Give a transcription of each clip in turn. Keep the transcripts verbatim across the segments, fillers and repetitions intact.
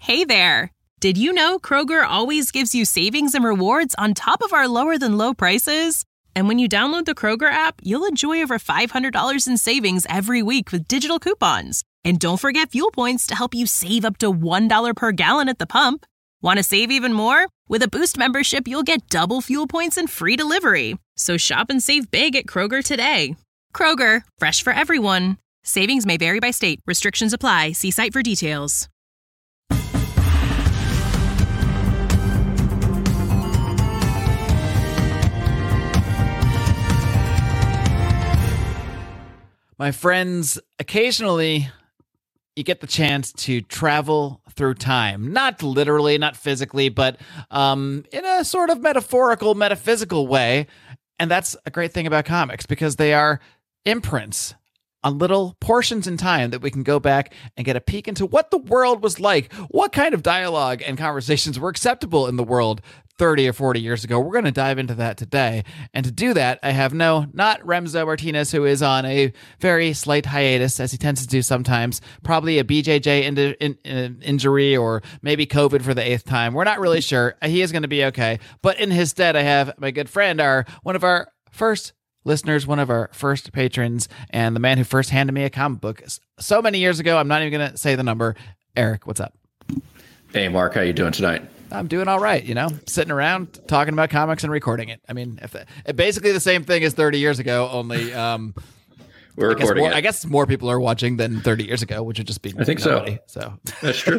Hey there! Did you know Kroger always gives you savings and rewards on top of our lower-than-low prices? And when you download the Kroger app, you'll enjoy over five hundred dollars in savings every week with digital coupons. And don't forget fuel points to help you save up to one dollar per gallon at the pump. Want to save even more? With a Boost membership, you'll get double fuel points and free delivery. So shop and save big at Kroger today. Kroger, fresh for everyone. Savings may vary by state. Restrictions apply. See site for details. My friends, occasionally you get the chance to travel through time. Not literally, not physically, but um, in a sort of metaphorical, metaphysical way. And that's a great thing about comics because they are imprints on little portions in time that we can go back and get a peek into what the world was like, what kind of dialogue and conversations were acceptable in the world thirty or forty years ago. We're going to dive into that today. And to do that, I have no, not Remso Martinez, who is on a very slight hiatus, as he tends to do sometimes, probably a B J J in, in, in injury or maybe COVID for the eighth time. We're not really sure. He is going to be okay. But in his stead, I have my good friend, our one of our first listeners, one of our first patrons, and the man who first handed me a comic book so many years ago. I'm not even going to say the number. Eric, what's up? Hey, Mark, how you doing tonight? I'm doing all right, you know, sitting around talking about comics and recording it. I mean, if the, basically the same thing as thirty years ago, only um, we're I guess recording more, it. I guess more people are watching than thirty years ago, which would just be I think nobody, so. So That's true.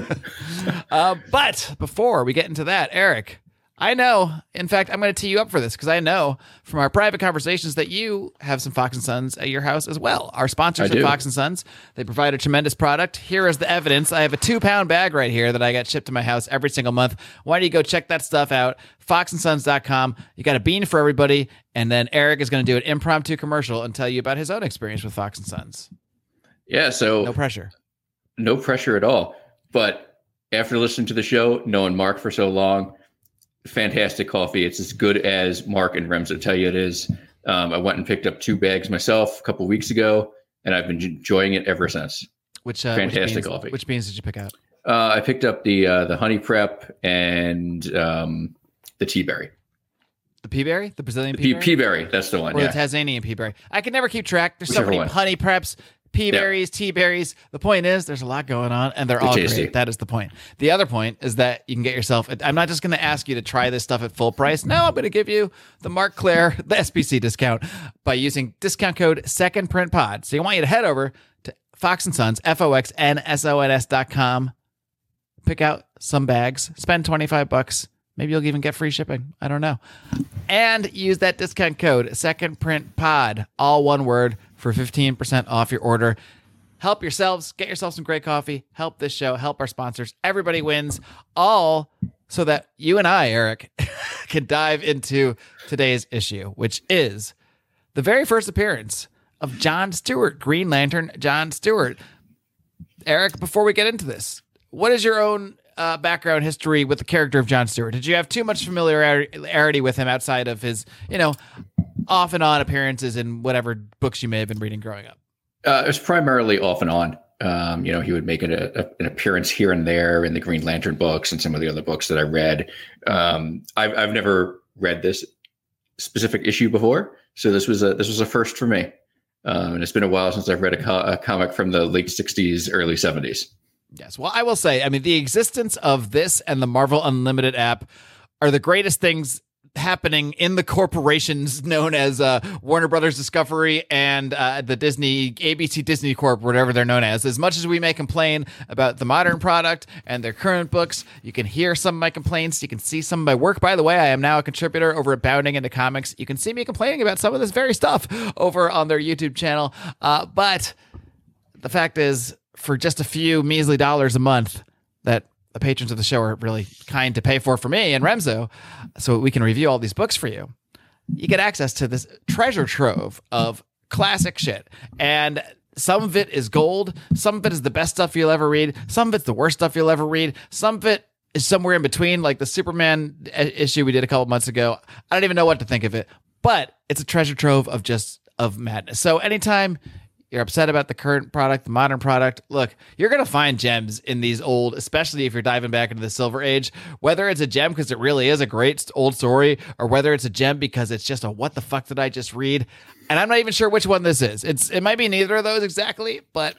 uh, but before we get into that, Eric, I know, in fact, I'm going to tee you up for this because I know from our private conversations that you have some Fox and Sons at your house as well. Our sponsors I are do. Fox and Sons. They provide a tremendous product. Here is the evidence. I have a two-pound bag right here that I get shipped to my house every single month. Why don't you go check that stuff out? fox and sons dot com. You got a bean for everybody, and then Eric is going to do an impromptu commercial and tell you about his own experience with Fox and Sons. Yeah, so No pressure. No pressure at all. But after listening to the show, knowing Mark for so long, fantastic coffee. It's as good as Mark and Remso tell you it is. Um, I went and picked up two bags myself a couple of weeks ago, and I've been enjoying it ever since. Which uh, fantastic which beans, coffee. Which beans did you pick out? Uh, I picked up the uh, the honey prep and um, the tea berry. The pea berry, the Brazilian The pea pea, berry, pea berry. That's the one. or Yeah. the Tasmanian pea berry. I can never keep track. There's so Whichever many one. honey preps, pea berries, tea berries. The point is, there's a lot going on, and they're They're all tasty. great. That is the point. The other point is that you can get yourself. I'm not just going to ask you to try this stuff at full price. No, I'm going to give you the Mark Claire, the S B C discount by using discount code Second Print Pod. So you want you to head over to Fox and Sons, F O X N S O N S dot com. Pick out some bags, spend twenty-five bucks. Maybe you'll even get free shipping. I don't know. And use that discount code Second Print Pod, all one word, for fifteen percent off your order. Help yourselves, get yourself some great coffee, help this show, help our sponsors. Everybody wins, all so that you and I, Eric, can dive into today's issue, which is the very first appearance of John Stewart, Green Lantern John Stewart. Eric, before we get into this, what is your own uh, background history with the character of John Stewart? Did you have too much familiarity with him outside of his, you know, off and on appearances in whatever books you may have been reading growing up? Uh, it was primarily off and on. Um, you know, he would make an, a, an appearance here and there in the Green Lantern books and some of the other books that I read. Um, I've, I've never read this specific issue before, so this was a this was a first for me. Um, and it's been a while since I've read a, co- a comic from the late sixties, early seventies. Yes. Well, I will say, I mean, the existence of this and the Marvel Unlimited app are the greatest things happening in the corporations known as uh, Warner Brothers Discovery and uh, the Disney, A B C Disney Corp, whatever they're known as. As much as we may complain about the modern product and their current books, you can hear some of my complaints. You can see some of my work. By the way, I am now a contributor over at Bounding Into Comics. You can see me complaining about some of this very stuff over on their YouTube channel. Uh, but the fact is, for just a few measly dollars a month that the patrons of the show are really kind to pay for for me and Remso, so we can review all these books for you, you get access to this treasure trove of classic shit. And some of it is gold. Some of it is the best stuff you'll ever read. Some of it's the worst stuff you'll ever read. Some of it is somewhere in between, like the Superman issue we did a couple months ago. I don't even know what to think of it, but it's a treasure trove of just of madness. So anytime you're upset about the current product, the modern product, look, you're going to find gems in these old, especially if you're diving back into the Silver Age, whether it's a gem because it really is a great old story, or whether it's a gem because it's just a what the fuck did I just read? And I'm not even sure which one this is. It's It might be neither of those exactly, but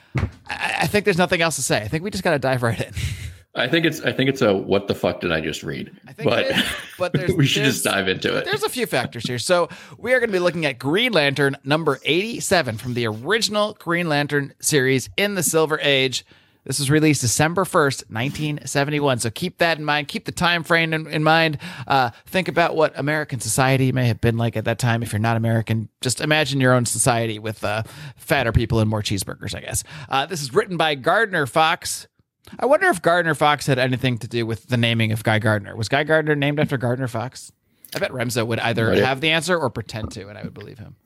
I, I think there's nothing else to say. I think we just got to dive right in. I think it's I think it's a what the fuck did I just read? I think but it is, but there's, we should there's, just dive into it. There's a few factors here. So we are going to be looking at Green Lantern number eighty-seven from the original Green Lantern series in the Silver Age. This was released December first, nineteen seventy-one. So keep that in mind. Keep the time frame in, in mind. Uh, think about what American society may have been like at that time. If you're not American, just imagine your own society with uh, fatter people and more cheeseburgers, I guess. Uh, this is written by Gardner Fox. I wonder if Gardner Fox had anything to do with the naming of Guy Gardner. Was Guy Gardner named after Gardner Fox? I bet Remzo would either Right. have the answer or pretend to, and I would believe him.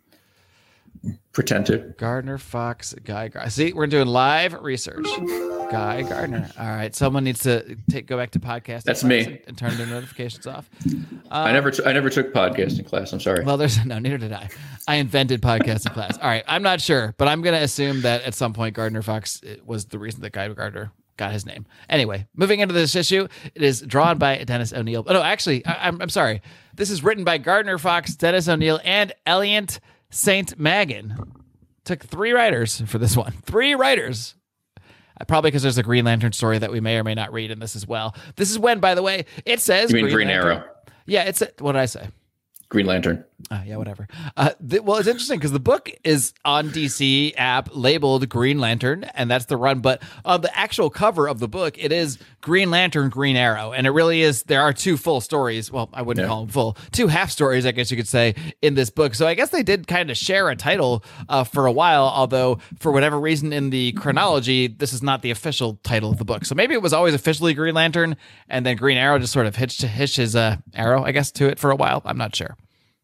Pretend to. Gardner Fox, Guy Gardner. See, we're doing live research. Guy Gardner. All right, someone needs to take go back to podcasting. That's class me. and, and turn their notifications off. I never t- I never took podcasting class. I'm sorry. Well, there's no, neither did I. I invented podcasting class. All right, I'm not sure, but I'm going to assume that at some point Gardner Fox was the reason that Guy Gardner got his name. Anyway, moving into this issue, it is drawn by Dennis O'Neil. Oh, no, actually, I, I'm, I'm sorry. This is written by Gardner Fox, Dennis O'Neil, and Elliot Saint Magan. Took three writers for this one. Three writers. Uh, probably because there's a Green Lantern story that we may or may not read in this as well. This is when, by the way, it says... You mean Green, Green Lantern. Arrow? Yeah, it's... A, what did I say? Green Lantern. Uh, yeah, whatever. Uh, th- well, it's interesting because the book is on D C app labeled Green Lantern, and that's the run. But on the actual cover of the book, it is Green Lantern, Green Arrow. And it really is, there are two full stories. Well, I wouldn't Yeah. call them full. Two half stories, I guess you could say, in this book. So I guess they did kind of share a title uh, for a while, although for whatever reason in the chronology, this is not the official title of the book. So maybe it was always officially Green Lantern, and then Green Arrow just sort of hitched, hitched his uh, arrow, I guess, to it for a while. I'm not sure.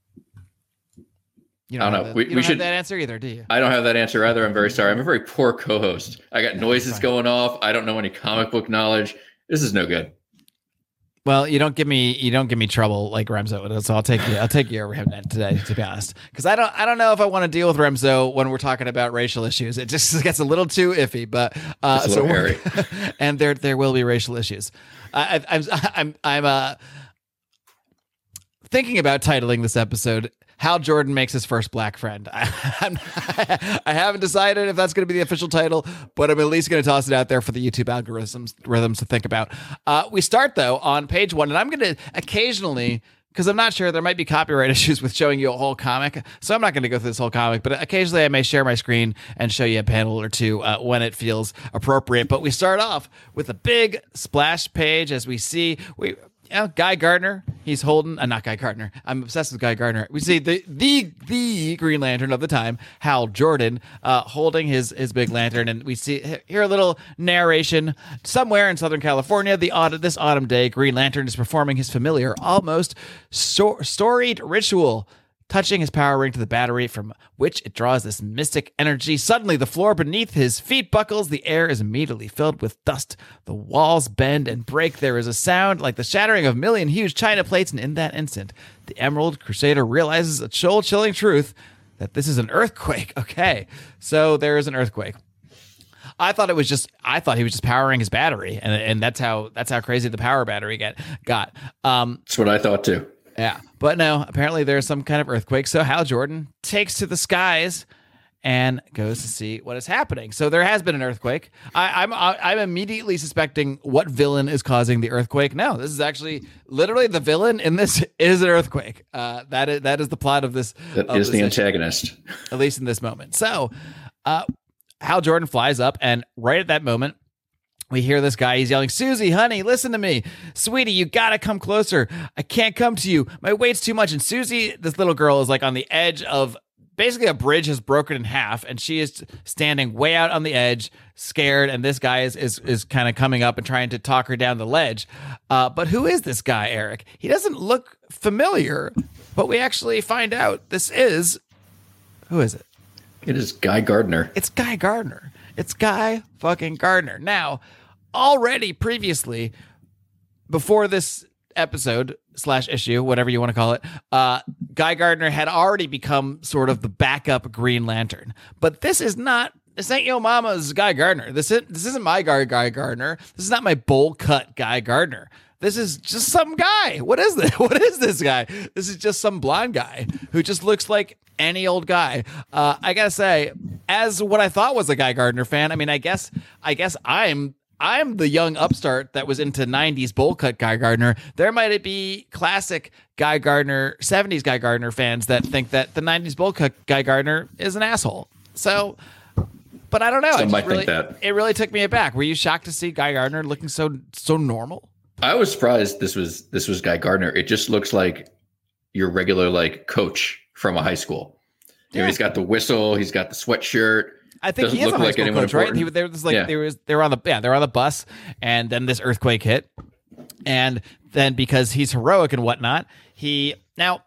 You don't I don't have know. the- We- you we don't have should- that answer either, do you? I don't have that answer either. I'm very sorry. I'm a very poor co-host. I got noises going off. I don't know any comic book knowledge. This is no good. Well, you don't give me you don't give me trouble like Remzo, so I'll take you I'll take you over him today, to be honest, because I don't I don't know if I want to deal with Remzo when we're talking about racial issues. It just gets a little too iffy, but uh, Just a little hairy. and there there will be racial issues. I, I, I'm I'm I'm uh thinking about titling this episode Hal Jordan makes his first black friend. I, I'm, I haven't decided if that's going to be the official title, but I'm at least going to toss it out there for the YouTube algorithms rhythms to think about. Uh, we start, though, on page one, and I'm going to occasionally, because I'm not sure, there might be copyright issues with showing you a whole comic, so I'm not going to go through this whole comic, but occasionally I may share my screen and show you a panel or two uh, when it feels appropriate. But we start off with a big splash page as we see... we. You know, Guy Gardner, he's holding, uh, not Guy Gardner. I'm obsessed with Guy Gardner. We see the the the Green Lantern of the time, Hal Jordan, uh, holding his his big lantern, and we see hear a little narration somewhere in Southern California. The autumn, this autumn day, Green Lantern is performing his familiar, almost so- storied ritual. Touching his power ring to the battery from which it draws this mystic energy. Suddenly, the floor beneath his feet buckles. The air is immediately filled with dust. The walls bend and break. There is a sound like the shattering of a million huge china plates, and in that instant, the Emerald Crusader realizes a soul-chilling truth that this is an earthquake. Okay, so there is an earthquake. I thought it was just. I thought he was just powering his battery, and and that's how that's how crazy the power battery get got. Um, That's what I thought too. Yeah, but no, apparently there's some kind of earthquake. So Hal Jordan takes to the skies and goes to see what is happening. So there has been an earthquake. I, I'm I'm immediately suspecting what villain is causing the earthquake. No, this is actually literally the villain in this is an earthquake. Uh, that is that is the plot of this. That of is this the issue, antagonist. at least in this moment. So, uh, Hal Jordan flies up, and right at that moment, we hear this guy. He's yelling, "Susie, honey, listen to me. Sweetie, you gotta come closer. I can't come to you. My weight's too much." And Susie, this little girl, is like on the edge of basically a bridge has broken in half, and she is standing way out on the edge, scared. And this guy is is is kind of coming up and trying to talk her down the ledge. Uh, but who is this guy, Eric? He doesn't look familiar, but we actually find out this is who is it? It is Guy Gardner. It's Guy Gardner. It's Guy fucking Gardner. Now, already previously, before this episode slash issue, whatever you want to call it, uh, Guy Gardner had already become sort of the backup Green Lantern. But this is not, this ain't yo mama's Guy Gardner. This isn't, this isn't my Guy, Guy Gardner. This is not my bowl cut Guy Gardner. This is just some guy. What is this? What is this guy? This is just some blonde guy who just looks like any old guy. Uh, I gotta say, as what I thought was a Guy Gardner fan, I mean, I guess, I guess I'm, I'm the young upstart that was into nineties bowl cut Guy Gardner. There might be classic Guy Gardner, seventies Guy Gardner fans that think that the nineties bowl cut Guy Gardner is an asshole. So, but I don't know. Some might really, think that. It really took me aback. Were you shocked to see Guy Gardner looking so so normal? I was surprised this was this was Guy Gardner. It just looks like your regular like coach from a high school. You know, he's got the whistle, he's got the sweatshirt. I think Doesn't he is look a high like school anyone coach, right? important. He, there was like Yeah. there was they were on the yeah they were on the bus, and then this earthquake hit, and then because he's heroic and whatnot, he now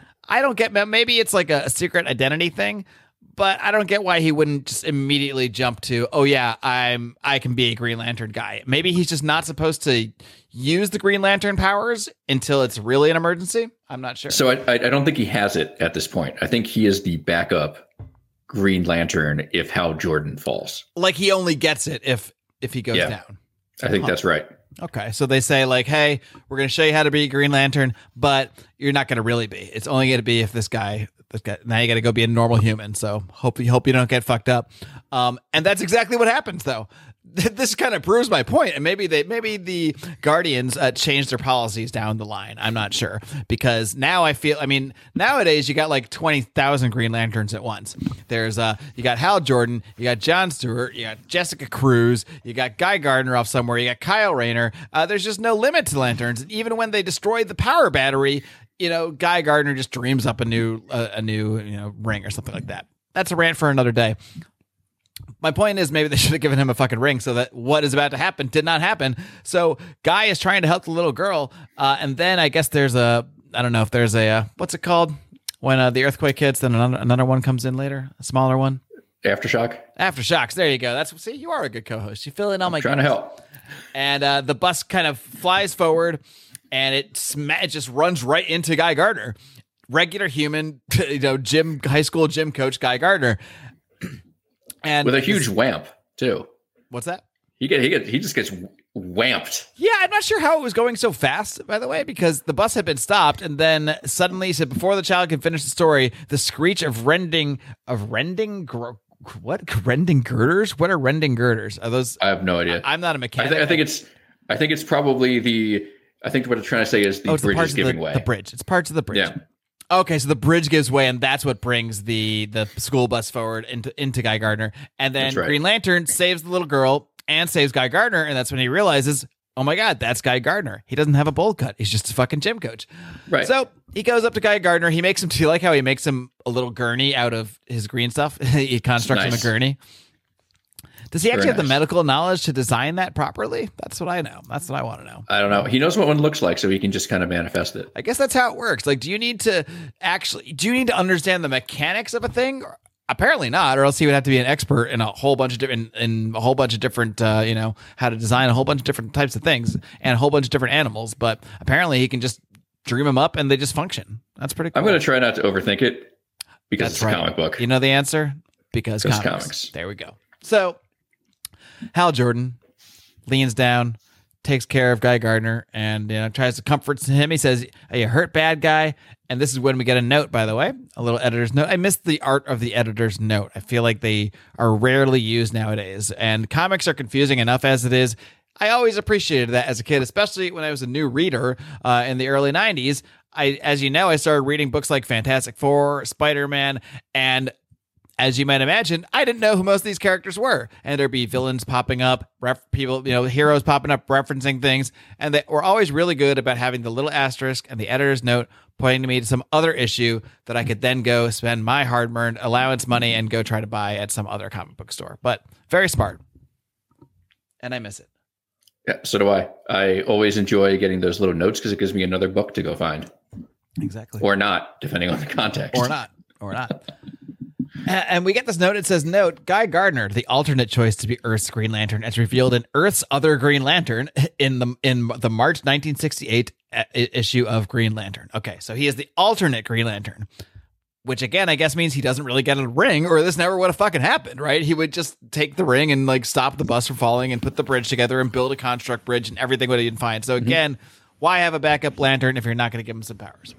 I don't get maybe it's like a, a secret identity thing. But I don't get why he wouldn't just immediately jump to, oh yeah, I'm I can be a Green Lantern guy. Maybe he's just not supposed to use the Green Lantern powers until it's really an emergency. I'm not sure. So I, I I don't think he has it at this point. I think he is the backup Green Lantern if Hal Jordan falls. Like he only gets it if if he goes Yeah. down. I think that's right. Okay, so they say like, hey, we're going to show you how to be a Green Lantern, but you're not going to really be. It's only going to be if this guy, this guy, now you got to go be a normal human. So hope you hope you don't get fucked up. Um, and that's exactly what happens, though. This kind of proves my point, and maybe they maybe the Guardians uh, changed their policies down the line. I'm not sure, because now I feel. I mean, nowadays you got like twenty thousand Green Lanterns at once. There's uh, you got Hal Jordan, you got John Stewart, you got Jessica Cruz, you got Guy Gardner off somewhere, you got Kyle Rayner. Uh, there's just no limit to lanterns. And even when they destroyed the power battery, you know, Guy Gardner just dreams up a new uh, a new you know ring or something like that. That's a rant for another day. My point is maybe they should have given him a fucking ring so that what is about to happen did not happen. So Guy is trying to help the little girl. Uh, and then I guess there's a, I don't know if there's a, uh, what's it called? When uh, the earthquake hits, then another, another one comes in later, a smaller one. Aftershock. Aftershocks. There you go. That's, see, you are a good co-host. You fill in all my Trying to help. And uh, the bus kind of flies forward and it, sm- it just runs right into Guy Gardner. Regular human, you know, gym, high school gym coach Guy Gardner. And With a huge this, whamp too. What's that? He get he get he just gets whamped. Yeah, I'm not sure how it was going so fast, by the way, because the bus had been stopped, and then suddenly, so before the child could finish the story, the screech of rending of rending gr- what rending girders? What are rending girders? Are those? I have no idea. I, I'm not a I, mechanic. th- I think it's I think it's probably the I think what it's trying to say is the oh, it's bridge the parts is giving of the, way. the bridge. It's parts of the bridge. Yeah. Okay, so the bridge gives way, and that's what brings the the school bus forward into into Guy Gardner, and then That's right. Green Lantern saves the little girl and saves Guy Gardner, and that's when he realizes, oh my God, that's Guy Gardner. He doesn't have a bowl cut. He's just a fucking gym coach. Right. So he goes up to Guy Gardner. He makes him. Do you like how he makes him a little gurney out of his green stuff? He constructs him Nice. a gurney. Does he actually Very have the nice. medical knowledge to design that properly? That's what I know. That's what I want to know. I don't know. He knows what one looks like, so he can just kind of manifest it. I guess that's how it works. Like, do you need to actually, do you need to understand the mechanics of a thing? Or, apparently not, or else he would have to be an expert in a whole bunch of different, in a whole bunch of different, uh, you know, how to design a whole bunch of different types of things and a whole bunch of different animals. But apparently he can just dream them up and they just function. That's pretty cool. I'm going to try not to overthink it because That's it's a right. comic book. You know the answer? Because Because comics. comics. There we go. So Hal Jordan leans down, takes care of Guy Gardner, and you know tries to comfort him. He says, "Are you hurt, bad guy?" And this is when we get a note, by the way, a little editor's note. I missed the art of the editor's note. I feel like they are rarely used nowadays, and comics are confusing enough as it is. I always appreciated that as a kid, especially when I was a new reader uh, in the early nineties. I, as you know, I started reading books like Fantastic Four, Spider-Man, and as you might imagine, I didn't know who most of these characters were. And there'd be villains popping up, ref- people, you know, heroes popping up, referencing things. And they were always really good about having the little asterisk and the editor's note pointing to me to some other issue that I could then go spend my hard-earned allowance money and go try to buy at some other comic book store. But very smart. And I miss it. Yeah, so do I. I always enjoy getting those little notes because it gives me another book to go find. Exactly. Or not, depending on the context. Or not. Or not. And we get this note. It says, note, Guy Gardner, the alternate choice to be Earth's Green Lantern, as revealed in Earth's Other Green Lantern in the in the March nineteen sixty-eight uh, issue of Green Lantern. Okay, so he is the alternate Green Lantern, which again, I guess means he doesn't really get a ring, or this never would have fucking happened, right? He would just take the ring and like stop the bus from falling and put the bridge together and build a construct bridge and everything would have been fine. So again, mm-hmm. why have a backup lantern if you're not going to give him some powers?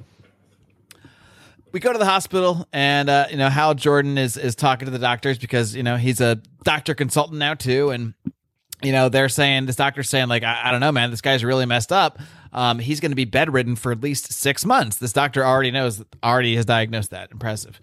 We go to the hospital, and uh, you know Hal Jordan is is talking to the doctors because you know he's a doctor consultant now too, and you know they're saying this doctor's saying like I, I don't know, man, this guy's really messed up. Um, he's going to be bedridden for at least six months. This doctor already knows, already has diagnosed that. Impressive.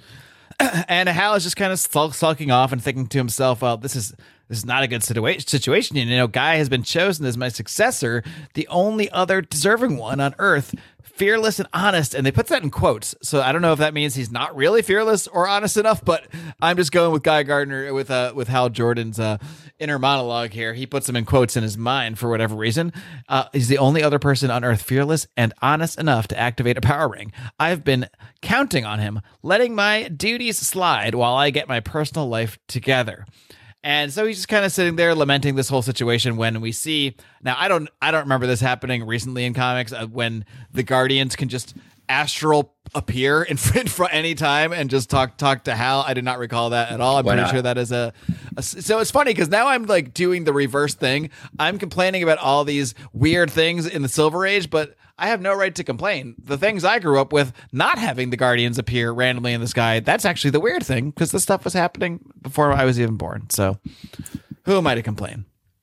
And Hal is just kind of sulk, sulking off and thinking to himself, well, this is this is not a good situa- situation. You know, Guy has been chosen as my successor, the only other deserving one on Earth, fearless and honest. And they put that in quotes. So I don't know if that means he's not really fearless or honest enough, but I'm just going with Guy Gardner, with uh, with Hal Jordan's uh, inner monologue here. He puts them in quotes in his mind for whatever reason. Uh, he's the only other person on Earth fearless and honest enough to activate a power ring. I've been counting on him, letting my duties slide while I get my personal life together. And so he's just kind of sitting there lamenting this whole situation when we see now I don't I don't remember this happening recently in comics uh, when the Guardians can just astral appear in front for any time and just talk talk to Hal. I did not recall that at all. I'm Why pretty not? sure that is a, a so it's funny because now I'm like doing the reverse thing. I'm complaining about all these weird things in the Silver Age, but I have no right to complain. The things I grew up with, not having the Guardians appear randomly in the sky, that's actually the weird thing because this stuff was happening before I was even born. So who am I to complain?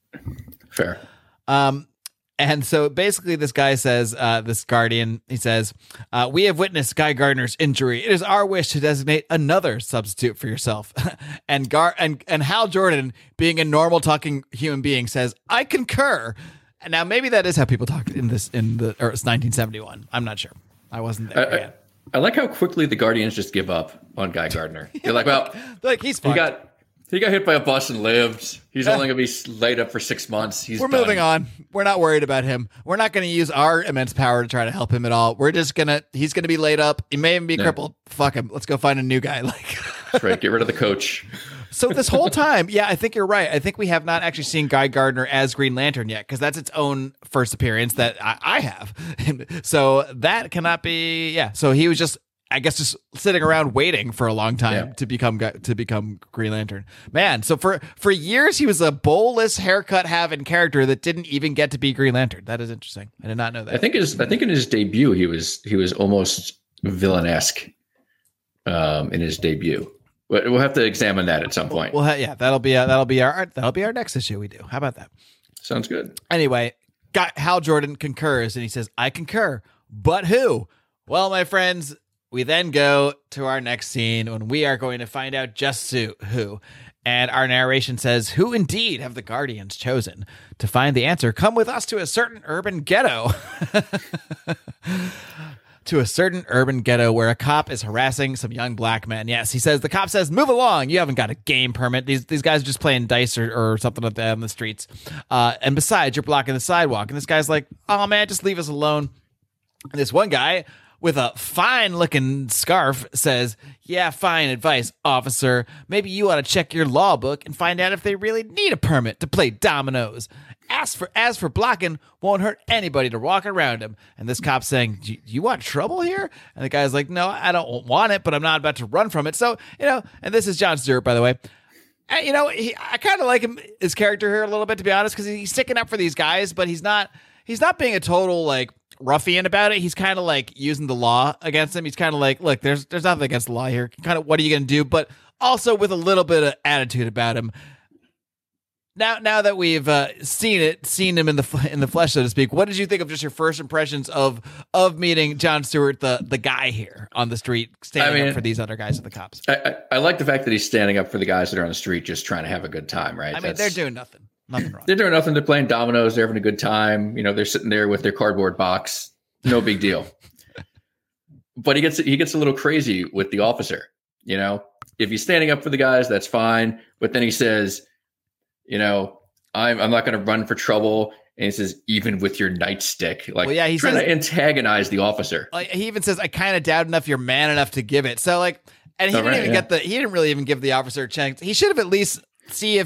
Fair. Um, and so basically this guy says, uh, this Guardian, he says, uh, we have witnessed Guy Gardner's injury. It is our wish to designate another substitute for yourself. and Gar and, and Hal Jordan, being a normal talking human being, says, I concur. And now maybe that is how people talk in this, in the, or it's nineteen seventy-one. I'm not sure. I wasn't there I, yet. I, I like how quickly the Guardians just give up on Guy Gardner. They're like, well, like he's he fucked. got he got hit by a bus and lived. He's only going to be laid up for six months. He's We're done. moving on. We're not worried about him. We're not going to use our immense power to try to help him at all. We're just going to, he's going to be laid up. He may even be Yeah. crippled. Fuck him. Let's go find a new guy. Like, That's right. Get rid of the coach. so this whole time, yeah, I think you're right. I think we have not actually seen Guy Gardner as Green Lantern yet, because that's its own first appearance that I, I have. So that cannot be, yeah. So he was just, I guess, just sitting around waiting for a long time Yeah. to become to become Green Lantern. Man, so for for years he was a bowlless haircut having character that didn't even get to be Green Lantern. That is interesting. I did not know that. I think his I think in his debut he was he was almost villainesque um, in his debut. But we'll have to examine that at some point. Well, ha- yeah, that'll be uh, that'll be our that'll be our next issue we do. How about that? Sounds good. Anyway, got Hal Jordan concurs and he says, "I concur, but who?" Well, my friends, we then go to our next scene when we are going to find out just who. And our narration says, who indeed have the Guardians chosen? To find the answer, come with us to a certain urban ghetto. To a certain urban ghetto where a cop is harassing some young black men. Yes, he says, the cop says, move along. You haven't got a game permit. These these guys are just playing dice or, or something like that on the streets. Uh, and besides, you're blocking the sidewalk. And this guy's like, oh, man, just leave us alone. And this one guy with a fine-looking scarf says, yeah, fine advice, officer. Maybe you ought to check your law book and find out if they really need a permit to play dominoes. As for as for blocking, won't hurt anybody to walk around him. And this cop's saying, you, you want trouble here? And the guy's like, no, I don't want it, but I'm not about to run from it. So, you know, and this is John Stewart, by the way. And, you know, he, I kind of like him, his character here a little bit, to be honest, because he's sticking up for these guys, but he's not he's not being a total, like, ruffian about it. He's kind of like using the law against him. He's kind of like, look, there's there's nothing against the law here. Kind of, what are you going to do? But also with a little bit of attitude about him. Now, now that we've uh, seen it, seen him in the in the flesh, so to speak, what did you think of just your first impressions of of meeting John Stewart, the the guy here on the street, standing I mean, up for these other guys and the cops? I, I, I like the fact that he's standing up for the guys that are on the street, just trying to have a good time, right? I mean, That's, they're doing nothing, nothing wrong. They're doing nothing. They're playing dominoes. They're having a good time. You know, they're sitting there with their cardboard box. No big deal. But he gets he gets a little crazy with the officer. You know, if he's standing up for the guys, that's fine. But then he says, you know, I'm I'm not going to run for trouble. And he says, even with your nightstick, like, well, yeah, he's trying to antagonize the officer. Like, he even says, I kind of doubt enough you're man enough to give it. So like, and he Oh, didn't right, even yeah. get the he didn't really even give the officer a chance. He should have at least see if his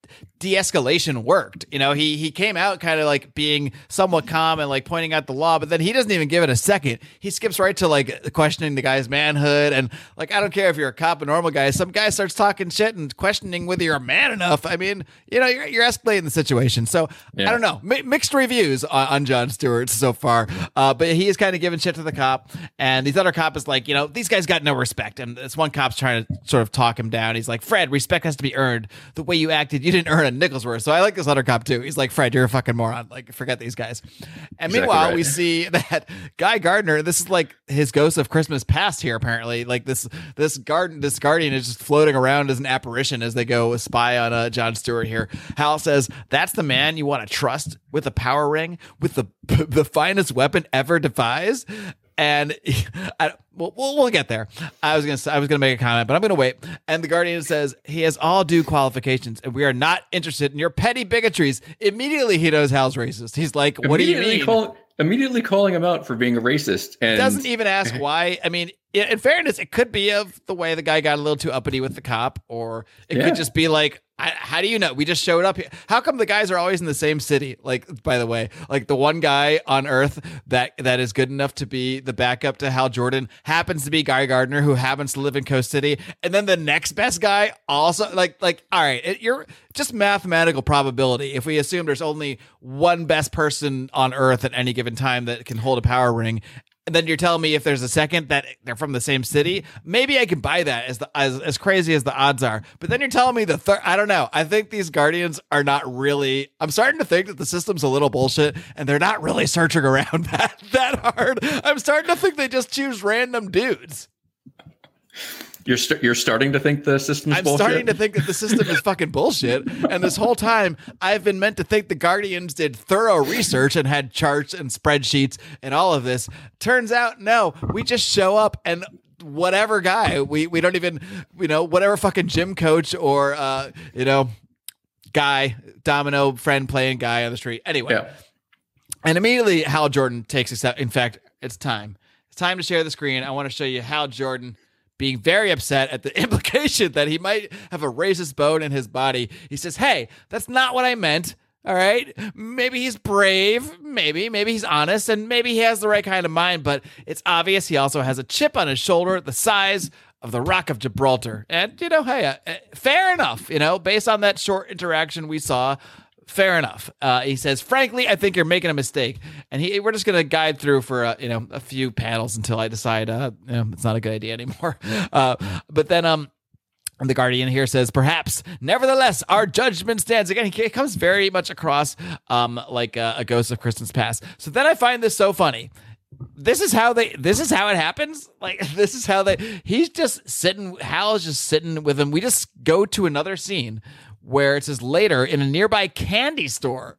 de-escalation worked. You know, he he came out kind of like being somewhat calm and like pointing out the law, but then he doesn't even give it a second. He skips right to like questioning the guy's manhood. And like, I don't care if you're a cop, a normal guy, some guy starts talking shit and questioning whether you're a man enough. I mean, you know, you're, you're escalating the situation. So yeah. I don't know, M- mixed reviews on, on Jon Stewart so far. Uh, but he is kind of giving shit to the cop. And these other cop is like, you know, these guys got no respect. And this one cop's trying to sort of talk him down. He's like, Fred, respect has to be earned. The way you acted, you didn't earn a nickel's worth. So I like this other cop too. He's like, Fred, you're a fucking moron. Like, forget these guys. And exactly meanwhile, right. we see that Guy Gardner, this is like his ghost of Christmas past here, apparently. Like this this garden, this guardian is just floating around as an apparition as they go spy on uh, Jon Stewart here. Hal says, that's the man you want to trust with a power ring, with the the finest weapon ever devised. And I, we'll, we'll get there. I was gonna I was gonna make a comment, but I'm gonna wait. And the Guardian says he has all due qualifications, and we are not interested in your petty bigotries. Immediately, he knows Hal's racist. He's like, "What do you mean?" Call, immediately calling him out for being a racist, and doesn't even ask why. I mean, in fairness, it could be of the way the guy got a little too uppity with the cop, or it yeah. could just be like, I, how do you know? We just showed up here. How come the guys are always in the same city? Like, by the way, like the one guy on Earth that that is good enough to be the backup to Hal Jordan happens to be Guy Gardner, who happens to live in Coast City, and then the next best guy also like like all right, it, you're just mathematical probability. If we assume there's only one best person on Earth at any given time that can hold a power ring. And then you're telling me if there's a second that they're from the same city, maybe I can buy that as the as, as crazy as the odds are. But then you're telling me the third, I don't know. I think these Guardians are not really, I'm starting to think that the system's a little bullshit and they're not really searching around that, that hard. I'm starting to think they just choose random dudes. You're st- you're starting to think the system's I'm bullshit? I'm starting to think that the system is fucking bullshit. And this whole time, I've been meant to think the Guardians did thorough research and had charts and spreadsheets and all of this. Turns out, no, we just show up and whatever guy, we, we don't even, you know, whatever fucking gym coach or, uh, you know, guy, domino friend playing guy on the street. Anyway. Yeah. And immediately Hal Jordan takes a step. In fact, it's time. It's time to share the screen. I want to show you Hal Jordan being very upset at the implication that he might have a racist bone in his body. He says, hey, that's not what I meant. All right. Maybe he's brave. Maybe, maybe he's honest, and maybe he has the right kind of mind, but it's obvious he also has a chip on his shoulder the size of the Rock of Gibraltar. And, you know, hey, uh, fair enough, you know, based on that short interaction we saw. Fair enough. Uh, he says, frankly, I think you're making a mistake. And he, we're just going to guide through for, uh, you know, a few panels until I decide, uh, you know, it's not a good idea anymore. Uh, but then, um, the Guardian here says, perhaps, nevertheless, our judgment stands. Again, he comes very much across, um, like a, a Ghost of Christmas Past. So then I find this so funny. This is how they, this is how it happens. Like, this is how they, he's just sitting, Hal is just sitting with him. We just go to another scene where it says later in a nearby candy store.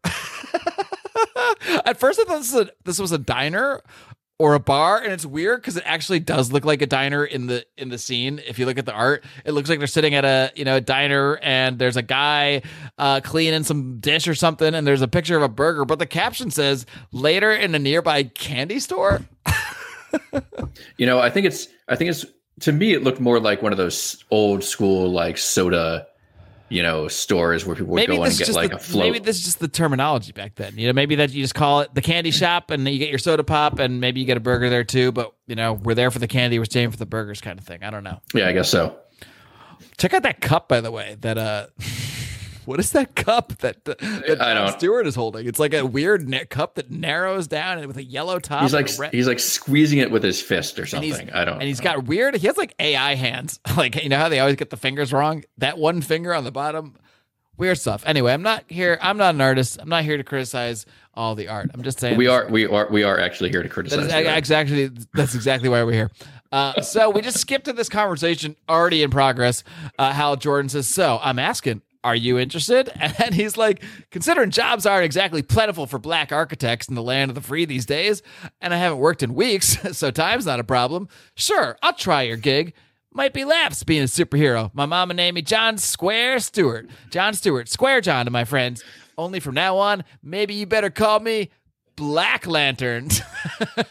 At first I thought this was, a, this was a diner or a bar, and it's weird because it actually does look like a diner in the in the scene. If you look at the art, it looks like they're sitting at a you know a diner, and there's a guy uh, cleaning some dish or something, and there's a picture of a burger, but the caption says later in a nearby candy store. You know, I think it's I think it's to me it looked more like one of those old school like soda, you know, stores where people would maybe go and get like the, a float. Maybe this is just the terminology back then. You know, maybe that you just call it the candy shop and you get your soda pop and maybe you get a burger there too. But, you know, we're there for the candy, we're staying for the burgers kind of thing. I don't know. Yeah, I guess so. Check out that cup, by the way, that, uh, what is that cup that, that I Jon Stewart is holding? It's like a weird na- cup that narrows down and with a yellow top. He's like red- he's like squeezing it with his fist or something. I don't. And he's got weird. He has like A I hands. Like, you know how they always get the fingers wrong. That one finger on the bottom. Weird stuff. Anyway, I'm not here. I'm not an artist. I'm not here to criticize all the art. I'm just saying we are. We are. We are actually here to criticize. That is exactly. That's exactly why we're here. Uh, so we just skipped to this conversation already in progress. Uh, Hal Jordan says, "So I'm asking, are you interested?" And he's like, considering jobs aren't exactly plentiful for black architects in the land of the free these days, and I haven't worked in weeks, so time's not a problem. Sure, I'll try your gig. Might be laughs being a superhero. My mama named me John Square Stewart. John Stewart, Square John to my friends. Only from now on, maybe you better call me Black Lantern.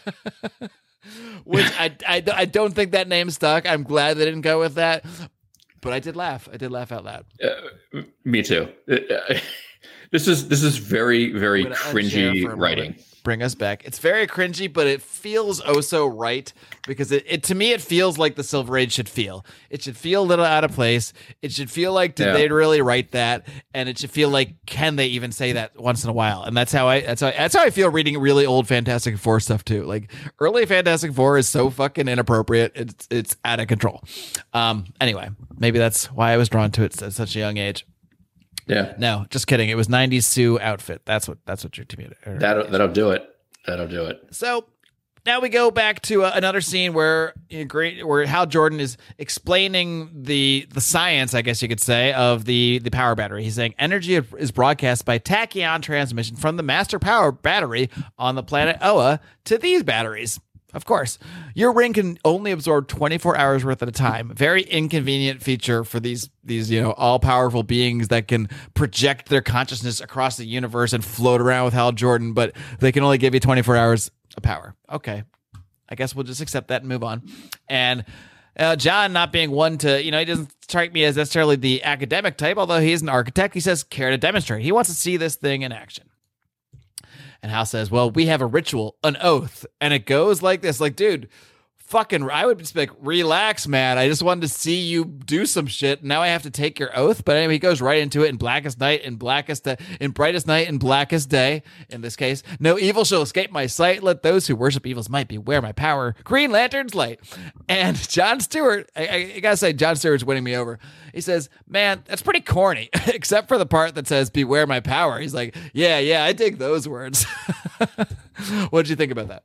Which I, I, I don't think that name stuck. I'm glad they didn't go with that. but I did laugh. I did laugh out loud. Uh, me too. Uh, this is this is very very cringy writing. Bring us back. It's very cringy, but it feels oh so right because it, it to me it feels like the Silver Age should feel. It should feel a little out of place. It should feel like did yeah. they really write that? And it should feel like can they even say that once in a while? And that's how I that's how that's how I feel reading really old Fantastic Four stuff too. Like early Fantastic Four is so fucking inappropriate. It's it's out of control. Um. Anyway, maybe that's why I was drawn to it at such a young age. Yeah. No, just kidding. It was nineties Sue outfit. That's what that's what you're to me. That'll that'll do it. That'll do it. So now we go back to uh, another scene where you know, great where Hal Jordan is explaining the the science, I guess you could say, of the the power battery. He's saying energy is broadcast by tachyon transmission from the master power battery on the planet Oa to these batteries. Of course, your ring can only absorb twenty-four hours worth at a time. Very inconvenient feature for these these you know all powerful beings that can project their consciousness across the universe and float around with Hal Jordan, but they can only give you twenty-four hours of power. Okay, I guess we'll just accept that and move on. And uh, John, not being one to you know, he doesn't strike me as necessarily the academic type, although he is an architect. He says care to demonstrate. He wants to see this thing in action. And Hal says, well, we have a ritual, an oath, and it goes like this. Like, dude, fucking, I would just be like, relax, man. I just wanted to see you do some shit. Now I have to take your oath. But anyway, he goes right into it in blackest night, in blackest, day, in brightest night, in blackest day, in this case. No evil shall escape my sight. Let those who worship evil's might beware my power. Green Lantern's light. And John Stewart, I, I, I gotta say, John Stewart's winning me over. He says, man, that's pretty corny, except for the part that says, beware my power. He's like, yeah, yeah, I dig those words. What did you think about that?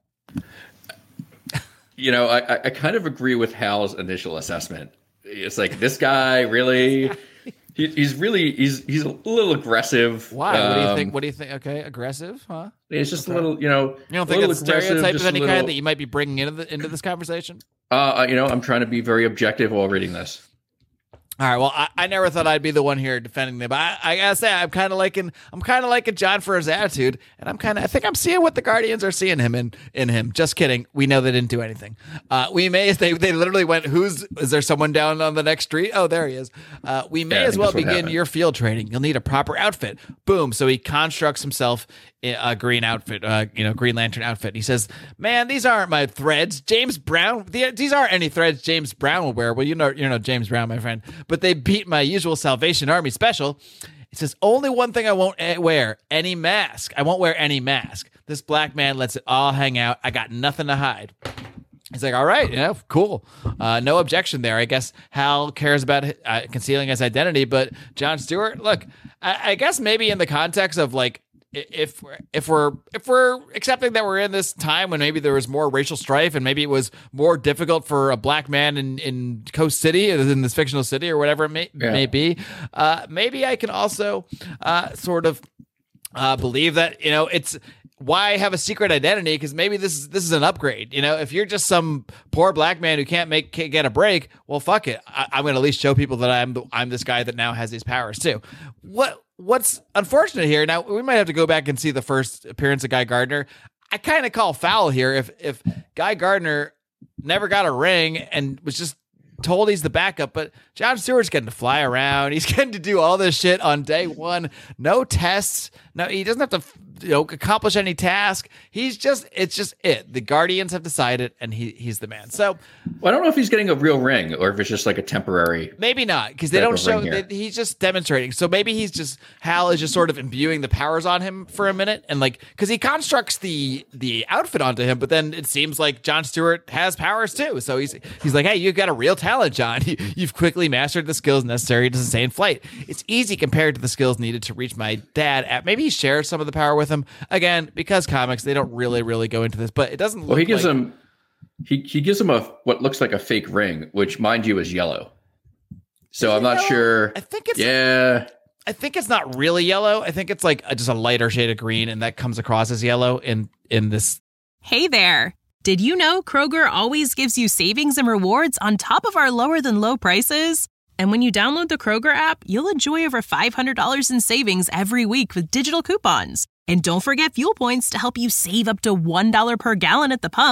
You know, I, I kind of agree with Hal's initial assessment. It's like, this guy really, he, he's really, he's he's a little aggressive. Why? Um, what do you think? What do you think? Okay, aggressive, huh? It's just okay. a little, you know. You don't think it's a stereotype of any little, kind that you might be bringing into the, into this conversation? Uh, you know, I'm trying to be very objective while reading this. All right. Well, I, I never thought I'd be the one here defending them, but I, I gotta say I'm kind of liking I'm kind of liking John for his attitude, and I'm kind of I think I'm seeing what the Guardians are seeing him in in him. Just kidding. We know they didn't do anything. Uh, we may they they literally went. Who's is there someone down on the next street? Oh, there he is. Uh, we may yeah, as well begin your field training. You'll need a proper outfit. Boom. So he constructs himself a green outfit, uh, you know, Green Lantern outfit. He says, man, these aren't my threads. James Brown, these aren't any threads James Brown will wear. Well, you know, you know James Brown, my friend. But they beat my usual Salvation Army special. He says, only one thing I won't wear, any mask. I won't wear any mask. This black man lets it all hang out. I got nothing to hide. He's like, all right, yeah, cool. Uh, no objection there. I guess Hal cares about uh, concealing his identity, but John Stewart, look, I, I guess maybe in the context of like, If if we're if we're accepting that we're in this time when maybe there was more racial strife and maybe it was more difficult for a black man in, in Coast City, in this fictional city or whatever it may, yeah. may be, uh, maybe I can also uh, sort of uh, believe that, you know, it's why have a secret identity? Because maybe this is this is an upgrade. You know, if you're just some poor black man who can't make can't get a break, well, fuck it. I, I'm going to at least show people that I'm the, I'm this guy that now has these powers too. What? What's unfortunate here, now we might have to go back and see the first appearance of Guy Gardner. I kind of call foul here if if Guy Gardner never got a ring and was just told he's the backup, but John Stewart's getting to fly around. He's getting to do all this shit on day one. No tests. No, he doesn't have to, you know, accomplish any task. He's just, it's just it. The Guardians have decided, and he he's the man. So, well, I don't know if he's getting a real ring or if it's just like a temporary. Maybe not, because they don't show that he's just demonstrating. So maybe he's just Hal is just sort of imbuing the powers on him for a minute, and like because he constructs the the outfit onto him, but then it seems like John Stewart has powers too. So he's he's like, hey, you've got a real talent, John. You've quickly mastered the skills necessary to sustain flight. It's easy compared to the skills needed to reach my dad. At maybe he shares some of the power with him again because comics they don't really really go into this, but it doesn't. Look well, he gives like, him he he gives him a what looks like a fake ring, which mind you is yellow. So I'm not yellow? sure. I think it's yeah. I think it's not really yellow. I think it's like a, just a lighter shade of green, and that comes across as yellow in in this. Hey there. Did you know Kroger always gives you savings and rewards on top of our lower than low prices? And when you download the Kroger app, you'll enjoy over five hundred dollars in savings every week with digital coupons. And don't forget fuel points to help you save up to one dollar per gallon at the pump.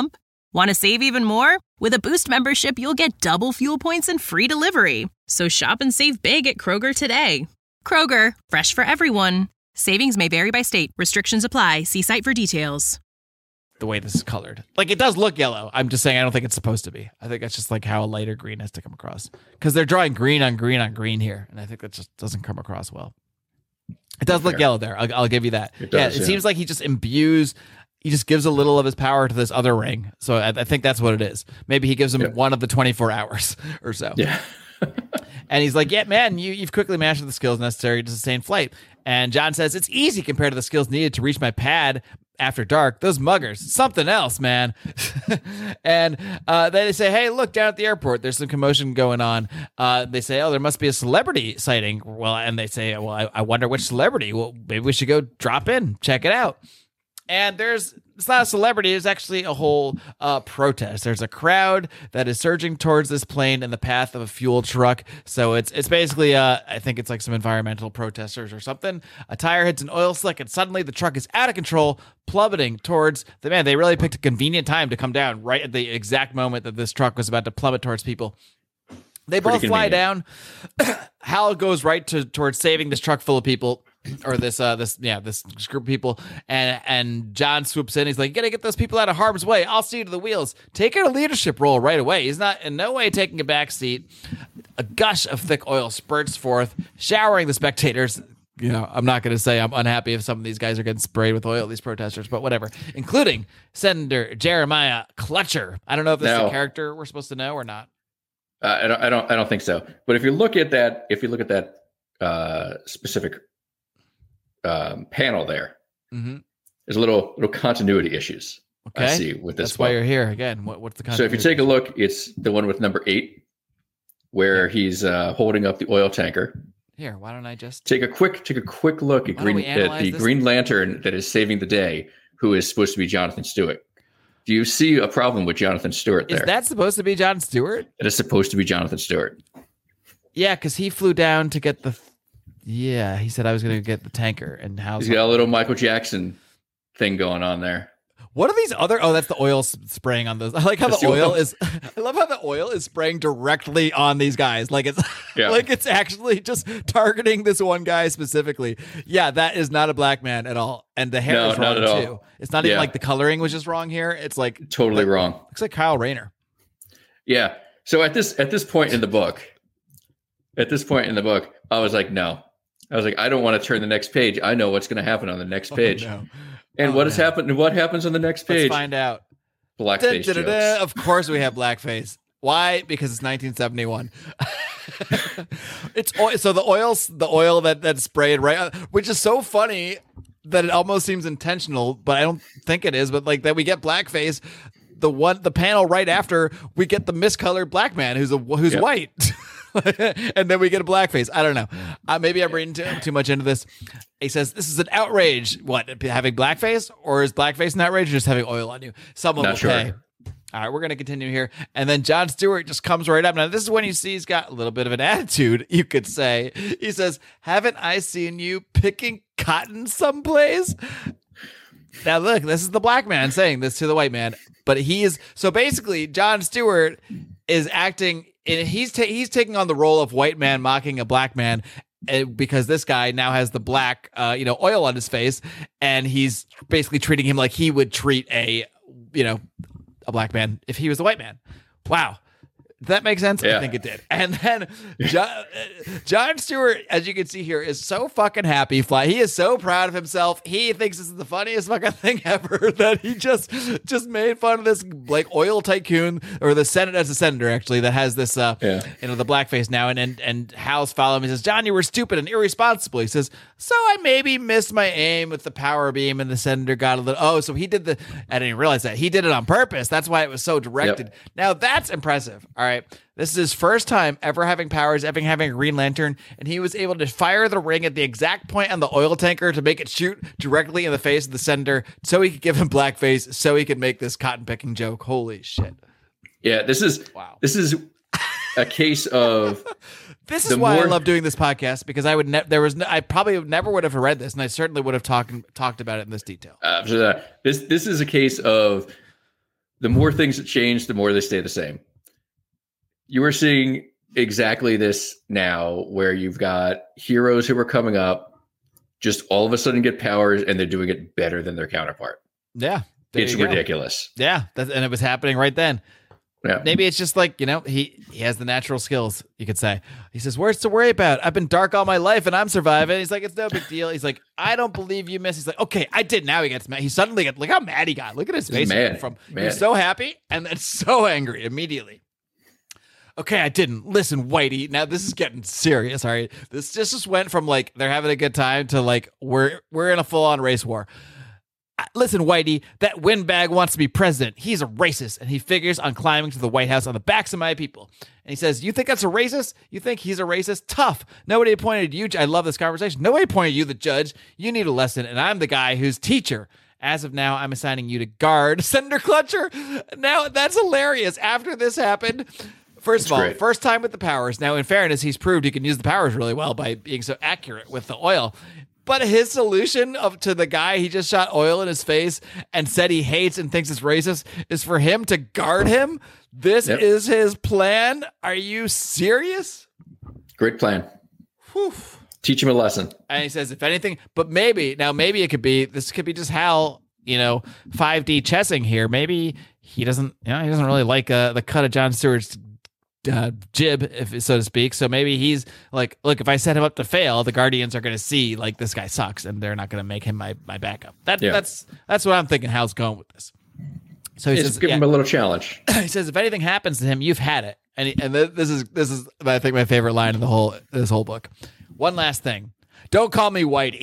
Want to save even more? With a Boost membership, you'll get double fuel points and free delivery. So shop and save big at Kroger today. Kroger, fresh for everyone. Savings may vary by state. Restrictions apply. See site for details. The way this is colored. Like, it does look yellow. I'm just saying I don't think it's supposed to be. I think that's just like how a lighter green has to come across. Because they're drawing green on green on green here. And I think that just doesn't come across well. It does look yellow there. I'll, I'll give you that. It does, yeah, it yeah. seems like he just imbues, he just gives a little of his power to this other ring. So I, I think that's what it is. Maybe he gives him yep. one of the twenty-four hours or so. Yeah. And he's like, yeah, man, you, you've quickly mastered the skills necessary to sustain flight. And John says, it's easy compared to the skills needed to reach my pad after dark. Those muggers, something else, man. And uh, then they say, hey, look, down at the airport, there's some commotion going on. Uh, they say, oh, there must be a celebrity sighting. Well, and they say, well, I, I wonder which celebrity. Well, maybe we should go drop in, check it out. And there's, it's not a celebrity, it's actually a whole uh, protest. There's a crowd that is surging towards this plane in the path of a fuel truck. So it's it's basically, uh, I think it's like some environmental protesters or something. A tire hits an oil slick and suddenly the truck is out of control, plummeting towards the man. They really picked a convenient time to come down right at the exact moment that this truck was about to plummet towards people. They both fly down. Hal goes right to towards saving this truck full of people. Or this, uh, this, yeah, this group of people, and and John swoops in. He's like, "You gotta get those people out of harm's way. I'll see to the wheels." Taking a leadership role right away. He's not in no way taking a back seat. A gush of thick oil spurts forth, showering the spectators. You know, I'm not gonna say I'm unhappy if some of these guys are getting sprayed with oil, these protesters, but whatever. Including Senator Jeremiah Clutcher. I don't know if this now, is a character we're supposed to know or not. Uh, I don't, I don't, I don't think so. But if you look at that, if you look at that uh, specific. Um, panel there. Mm-hmm. There's a little little continuity issues. Okay. I see with this. That's one. Why you're here again. What, what's the continuity? So if you take a look, it's the one with number eight, where yeah. he's uh, holding up the oil tanker. Here, why don't I just take a quick take a quick look at green at the Green thing? Lantern that is saving the day, who is supposed to be Jonathan Stewart. Do you see a problem with Jonathan Stewart there? Is that supposed to be John Stewart? It is supposed to be Jonathan Stewart. Yeah, because he flew down to get the. Yeah, he said I was going to get the tanker, and how he's got a little Michael Jackson thing going on there. What are these other? Oh, that's the oil spraying on those. I like how that's the oil, oil is. I love how the oil is spraying directly on these guys. Like it's yeah. like it's actually just targeting this one guy specifically. Yeah, that is not a black man at all, and the hair no, is wrong too. All. It's not even yeah. like the coloring was just wrong here. It's like totally like, wrong. Looks like Kyle Rayner. Yeah. So at this at this point in the book, at this point in the book, I was like, no. I was like, I don't want to turn the next page. I know what's going to happen on the next page. Oh, no. And oh, what has no. happened? What happens on the next page? Let's find out. Blackface da, da, da, da. Of course, we have blackface. Why? Because it's nineteen seventy-one. It's oil, so the oils, the oil that that's sprayed right, which is so funny that it almost seems intentional, but I don't think it is. But like that, we get blackface. The one, the panel right after, we get the miscolored black man who's a who's yep. white. And then we get a blackface. I don't know. Uh, maybe I'm reading too, too much into this. He says, this is an outrage. What, having blackface? Or is blackface an outrage or just having oil on you? Someone Not will sure. pay. All right, we're going to continue here. And then John Stewart just comes right up. Now, this is when you see he's got a little bit of an attitude, you could say. He says, haven't I seen you picking cotton someplace? Now, look, this is the black man saying this to the white man. But he is, so basically, John Stewart is acting, and he's ta- he's taking on the role of white man mocking a black man, uh, because this guy now has the black, uh, you know, oil on his face, and he's basically treating him like he would treat a, you know, a black man if he was a white man. Wow. Does that make sense? Yeah. I think it did. And then John, John Stewart, as you can see here, is so fucking happy. Fly. He is so proud of himself. He thinks this is the funniest fucking thing ever that he just just made fun of this like oil tycoon, or the Senate as a senator actually, that has this uh yeah. you know, the blackface now. And and and Hal's following him. He says, John, you were stupid and irresponsible. He says, so I maybe missed my aim with the power beam, and the senator got a little. Oh, so he did the. I didn't realize that he did it on purpose. That's why it was so directed. Yep. Now that's impressive. All right. This is his first time ever having powers, ever having a Green Lantern, and he was able to fire the ring at the exact point on the oil tanker to make it shoot directly in the face of the senator, so he could give him blackface, so he could make this cotton picking joke. Holy shit! Yeah, this is wow. This is a case of. This is why more... I love doing this podcast, because I would ne- there was no, I probably never would have read this, and I certainly would have talked talked about it in this detail. Uh, this this is a case of the more things that change, the more they stay the same. You are seeing exactly this now, where you've got heroes who are coming up, just all of a sudden get powers, and they're doing it better than their counterpart. Yeah. It's ridiculous. Yeah. That, and it was happening right then. Yeah. Maybe it's just like, you know, he, he has the natural skills, you could say. He says, where's to worry about? I've been dark all my life and I'm surviving. He's like, it's no big deal. He's like, I don't believe you, miss. He's like, okay, I did. Now he gets mad. He suddenly got, look how mad he got. Look at his face. He's mad. From mad. He's so happy and then so angry immediately. Okay, I didn't. Listen, Whitey. Now this is getting serious. All right. This just, just went from like they're having a good time to like we're we're in a full-on race war. Listen, Whitey, that windbag wants to be president. He's a racist, and he figures on climbing to the White House on the backs of my people. And he says, you think that's a racist? You think he's a racist? Tough. Nobody appointed you. I love this conversation. Nobody appointed you the judge. You need a lesson, and I'm the guy who's teacher. As of now, I'm assigning you to guard Senator Clutcher. Now, that's hilarious. After this happened, first that's of all, great. first time with the powers. Now, in fairness, he's proved he can use the powers really well by being so accurate with the oil. But his solution of to the guy he just shot oil in his face and said he hates and thinks it's racist is for him to guard him. This Yep. is his plan. Are you serious? Great plan. Whew. Teach him a lesson. And he says, if anything, but maybe now, maybe it could be this could be just Hal, you know, five D chessing here. Maybe he doesn't, you know, he doesn't really like uh, the cut of Jon Stewart's Uh, jib, if so to speak. So maybe he's like, look, if I set him up to fail, the Guardians are going to see like this guy sucks, and they're not going to make him my my backup. That Yeah. that's that's what I'm thinking. Hal's going with this. So he Just says, give yeah. him a little challenge. he says, if anything happens to him, you've had it. And he, and th- this is this is I think my favorite line in the whole this whole book. One last thing, don't call me Whitey.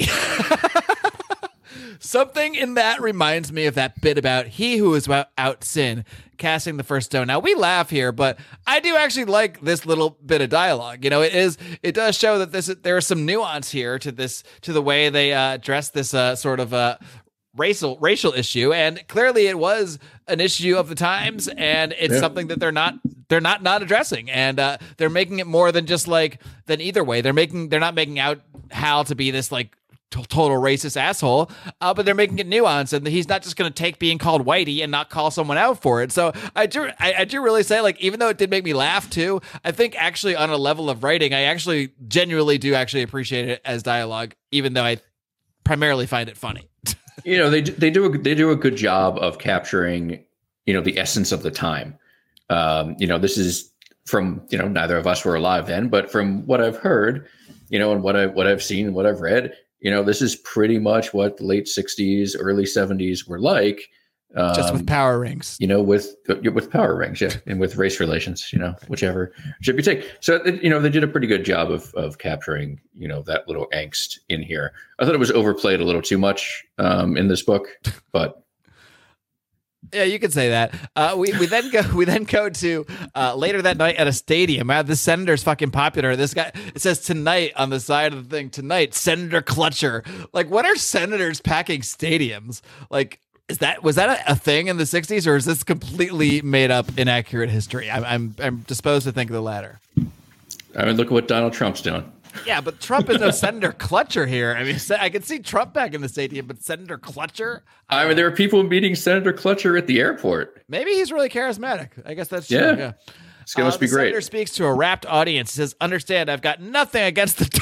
Something in that reminds me of that bit about he who is without sin casting the first stone. Now we laugh here, but I do actually like this little bit of dialogue. You know, it is it does show that this there is some nuance here to this to the way they uh, address this uh, sort of uh, racial racial issue, and clearly it was an issue of the times, and it's Yeah. something that they're not they're not not addressing, and uh, they're making it more than just like than either way. They're making they're not making out Hal to be this like t- total racist asshole, uh, but they're making it nuanced, and he's not just going to take being called Whitey and not call someone out for it. So I do I, I do really say, like, even though it did make me laugh too, I think actually on a level of writing, I actually genuinely do actually appreciate it as dialogue, even though I primarily find it funny. You know, they do- they do a, they do a good job of capturing, you know, the essence of the time. Um, you know, this is from, you know, neither of us were alive then, but from what I've heard, you know, and what I what I've seen and what I've read, you know, this is pretty much what the late sixties, early seventies were like. Um, Just with power rings. You know, with with power rings, yeah, and with race relations, you know, whichever ship you take. So, you know, they did a pretty good job of of capturing, you know, that little angst in here. I thought it was overplayed a little too much um, in this book, but yeah, you could say that. Uh, we we then go we then go to uh, later that night at a stadium. Uh, this senator's fucking popular. This guy, it says tonight on the side of the thing. Tonight, Senator Clutcher. Like, what are senators packing stadiums? Like, is that was that a, a thing in the sixties, or is this completely made up, inaccurate history? I'm I'm I'm disposed to think the latter. I mean, look at what Donald Trump's doing. Yeah, but Trump is no Senator Clutcher here. I mean, I can see Trump back in the stadium, but Senator Clutcher? I mean, there are people meeting Senator Clutcher at the airport. Maybe he's really charismatic. I guess that's true. Yeah. Yeah. It's going to Uh, be the great. senator speaks to a rapt audience. He says, understand, I've got nothing against the...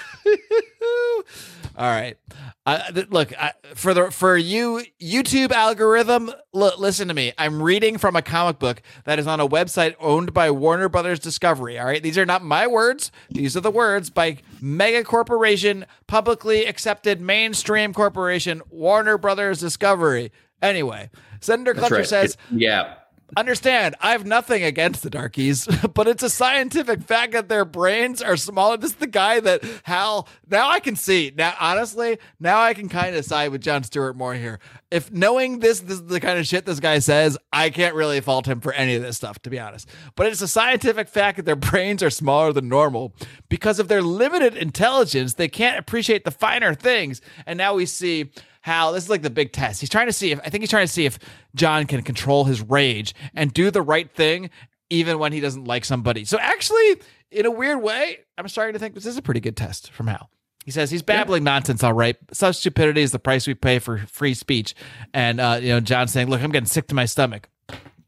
All right. Uh, th- look, I, for the for you YouTube algorithm, look, listen to me. I'm reading from a comic book that is on a website owned by Warner Brothers Discovery. All right, these are not my words. These are the words by mega corporation, publicly accepted mainstream corporation, Warner Brothers Discovery. Anyway, Senator That's Clutcher right. says, Yeah. understand, I have nothing against the darkies, but it's a scientific fact that their brains are smaller. This is the guy that Hal, now I can see. Now, honestly, now I can kind of side with Jon Stewart more here. If knowing this, this is the kind of shit this guy says, I can't really fault him for any of this stuff, to be honest. But it's a scientific fact that their brains are smaller than normal. Because of their limited intelligence, they can't appreciate the finer things. And now we see Hal, this is like the big test. He's trying to see if, I think he's trying to see if John can control his rage and do the right thing even when he doesn't like somebody. So actually, in a weird way, I'm starting to think this is a pretty good test from Hal. He says he's babbling yeah. nonsense, all right. Such stupidity is the price we pay for free speech. And, uh, you know, John's saying, look, I'm getting sick to my stomach.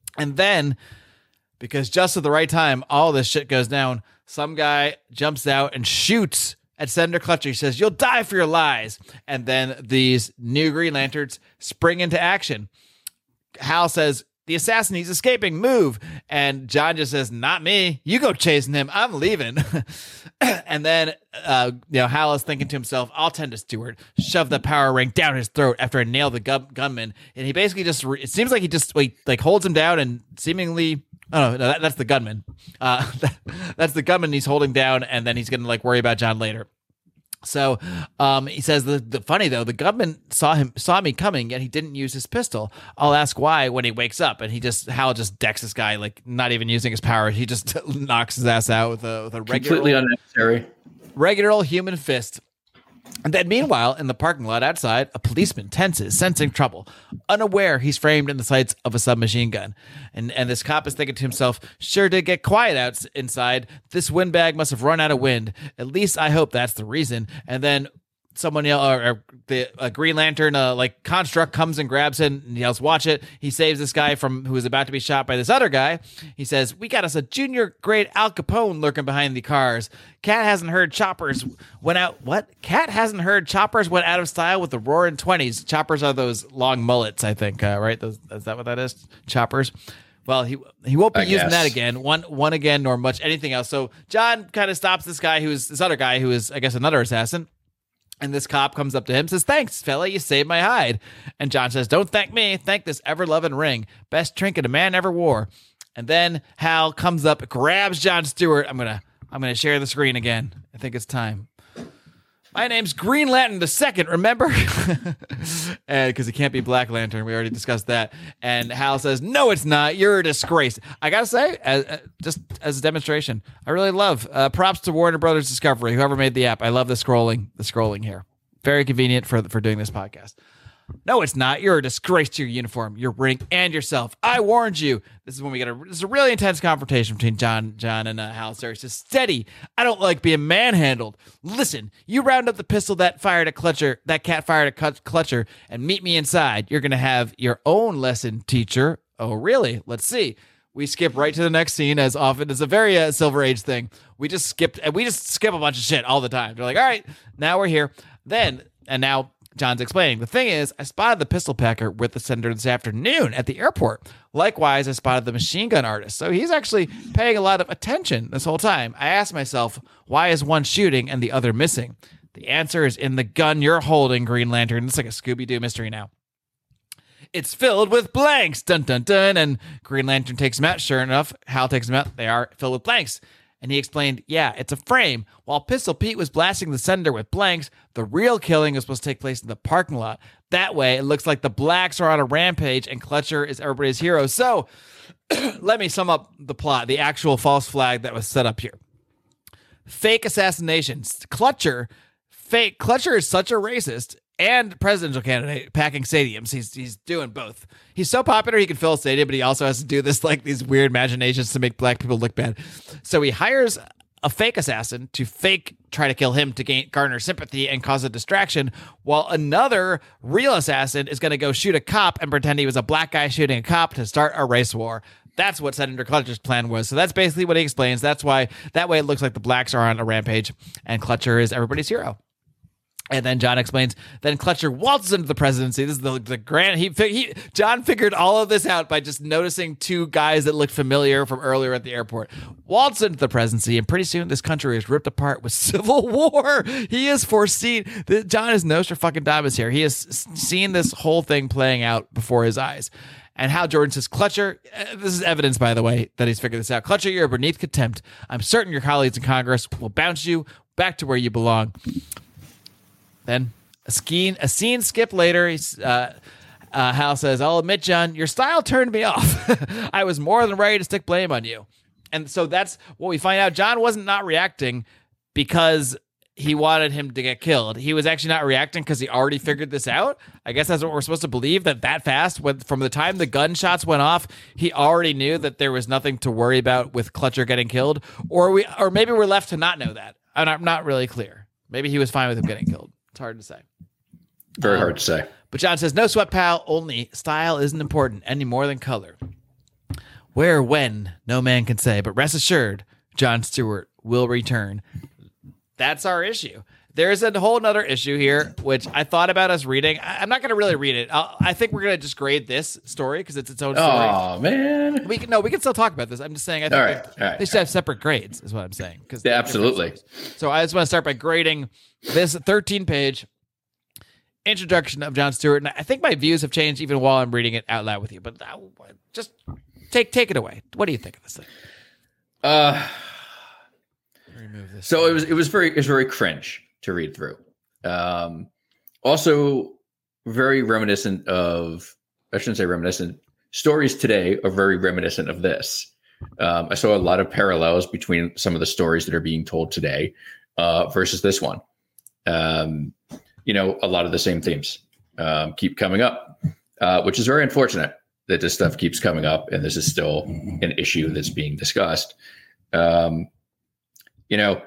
And then, because just at the right time, all this shit goes down, some guy jumps out and shoots at Senator Clutcher. He says, "You'll die for your lies." And then these new Green Lanterns spring into action. Hal says, "The assassin, he's escaping, move." And John just says, "Not me. You go chasing him. I'm leaving." And then, uh, you know, Hal is thinking to himself, "I'll tend to Stewart." Shove the power ring down his throat after I nail the gun- gunman. And he basically just, re- it seems like he just like, like holds him down and seemingly, oh no, no that, that's the gunman. Uh, that, that's the gunman he's holding down. And then he's going to like worry about John later. So um, he says, the, the funny though, the gunman saw him, saw me coming, yet he didn't use his pistol. I'll ask why when he wakes up. And he just, Hal just decks this guy, like not even using his power. He just knocks his ass out with a, with a regular, completely unnecessary, regular old human fist. And then meanwhile, in the parking lot outside, a policeman tenses, sensing trouble, unaware he's framed in the sights of a submachine gun. And and this cop is thinking to himself, sure did get quiet out inside. This windbag must have run out of wind. At least I hope that's the reason. And then someone yell, or, or the a Green Lantern uh, like construct comes and grabs him and yells, "Watch it!" He saves this guy from who is about to be shot by this other guy. He says, "We got us a junior grade Al Capone lurking behind the cars. Cat hasn't heard choppers went out. What? Cat hasn't heard choppers went out of style with the roaring twenties. Choppers are those long mullets, I think. Uh, right? Those, is that what that is? Choppers." Well, he he won't be I using guess. that again. One one again, nor much anything else. So John kind of stops this guy who is this other guy who is, I guess, another assassin. And this cop comes up to him and says, "Thanks, fella, you saved my hide." And John says, "Don't thank me. Thank this ever-loving ring. Best trinket a man ever wore." And then Hal comes up, grabs John Stewart. I'm gonna, I'm gonna share the screen again. I think it's time. "My name's Green Lantern the Second, remember?" And because he can't be Black Lantern, we already discussed that. And Hal says, "No, it's not. You're a disgrace." I gotta say, as, uh, just as a demonstration, I really love. Uh, props to Warner Brothers Discovery, whoever made the app. I love the scrolling, the scrolling here. Very convenient for for doing this podcast. "No, it's not. You're a disgrace to your uniform, your ring, and yourself. I warned you." This is when we get a, this is a really intense confrontation between John, John and uh, Hal. He says, "Steady. I don't like being manhandled. Listen, you round up the pistol that fired at Clutcher, that cat fired at Clutcher, and meet me inside. You're going to have your own lesson, teacher." "Oh, really? Let's see." We skip right to the next scene, as often as a very uh, Silver Age thing. We just skipped, and we just skip a bunch of shit all the time. They're like, all right, now we're here. Then, and now John's explaining, "The thing is, I spotted the pistol packer with the senator this afternoon at the airport. Likewise, I spotted the machine gun artist." So he's actually paying a lot of attention this whole time. "I asked myself, why is one shooting and the other missing? The answer is in the gun you're holding, Green Lantern." It's like a Scooby-Doo mystery now. "It's filled with blanks, dun dun dun." And Green Lantern takes them out. Sure enough, Hal takes them out. They are filled with blanks. And he explained, yeah, it's a frame. While Pistol Pete was blasting the senator with blanks, the real killing was supposed to take place in the parking lot. That way, it looks like the blacks are on a rampage and Clutcher is everybody's hero. So, let me sum up the plot, the actual false flag that was set up here. Fake assassinations. Clutcher, fake. Clutcher is such a racist and presidential candidate packing stadiums. He's he's doing both. He's so popular he can fill a stadium, but he also has to do this like these weird machinations to make black people look bad. So he hires a fake assassin to fake try to kill him to gain garner sympathy and cause a distraction, while another real assassin is going to go shoot a cop and pretend he was a black guy shooting a cop to start a race war. That's what Senator Clutcher's plan was. So that's basically what he explains. That's why that way it looks like the blacks are on a rampage and Clutcher is everybody's hero. And then John explains, then Clutcher waltzes into the presidency. This is the, the grand, he, he, John figured all of this out by just noticing two guys that looked familiar from earlier at the airport. Waltzes into the presidency, and pretty soon this country is ripped apart with civil war. He has foreseen, John is Nostradamus here. He has seen this whole thing playing out before his eyes. And Hal Jordan says, Clutcher, this is evidence, by the way, that he's figured this out. Clutcher, you're beneath contempt. I'm certain your colleagues in Congress will bounce you back to where you belong. Then a scene, a scene skip later. He's, uh, uh, Hal says, I'll admit, John, your style turned me off. I was more than ready to stick blame on you. And so that's what we find out. John wasn't not reacting because he wanted him to get killed. He was actually not reacting because he already figured this out. I guess that's what we're supposed to believe, that that fast, when, from the time the gunshots went off, he already knew that there was nothing to worry about with Clutcher getting killed. Or we, or maybe we're left to not know that. And I'm not really clear. Maybe he was fine with him getting killed. It's hard to say. Very um, hard to say. But John says, no sweat, pal. Only style isn't important any more than color. Where, when, no man can say, but rest assured, Jon Stewart will return. That's our issue. There's a whole nother issue here, which I thought about us reading. I, I'm not going to really read it. I'll, I think we're going to just grade this story because it's its own story. Oh, man. We can, no, we can still talk about this. I'm just saying I think all right, they, all right, they should have separate grades is what I'm saying. Yeah, absolutely. So I just want to start by grading this thirteen-page introduction of Jon Stewart. And I think my views have changed even while I'm reading it out loud with you. But uh, just take take it away. What do you think of this thing? Uh, Remove this. So it was it was very it was very cringe to read through. Um, also very reminiscent of, I shouldn't say reminiscent, stories today are very reminiscent of this. Um, I saw a lot of parallels between some of the stories that are being told today uh, versus this one. Um, you know, a lot of the same themes um, keep coming up, uh, which is very unfortunate that this stuff keeps coming up and this is still an issue that's being discussed. Um, you know,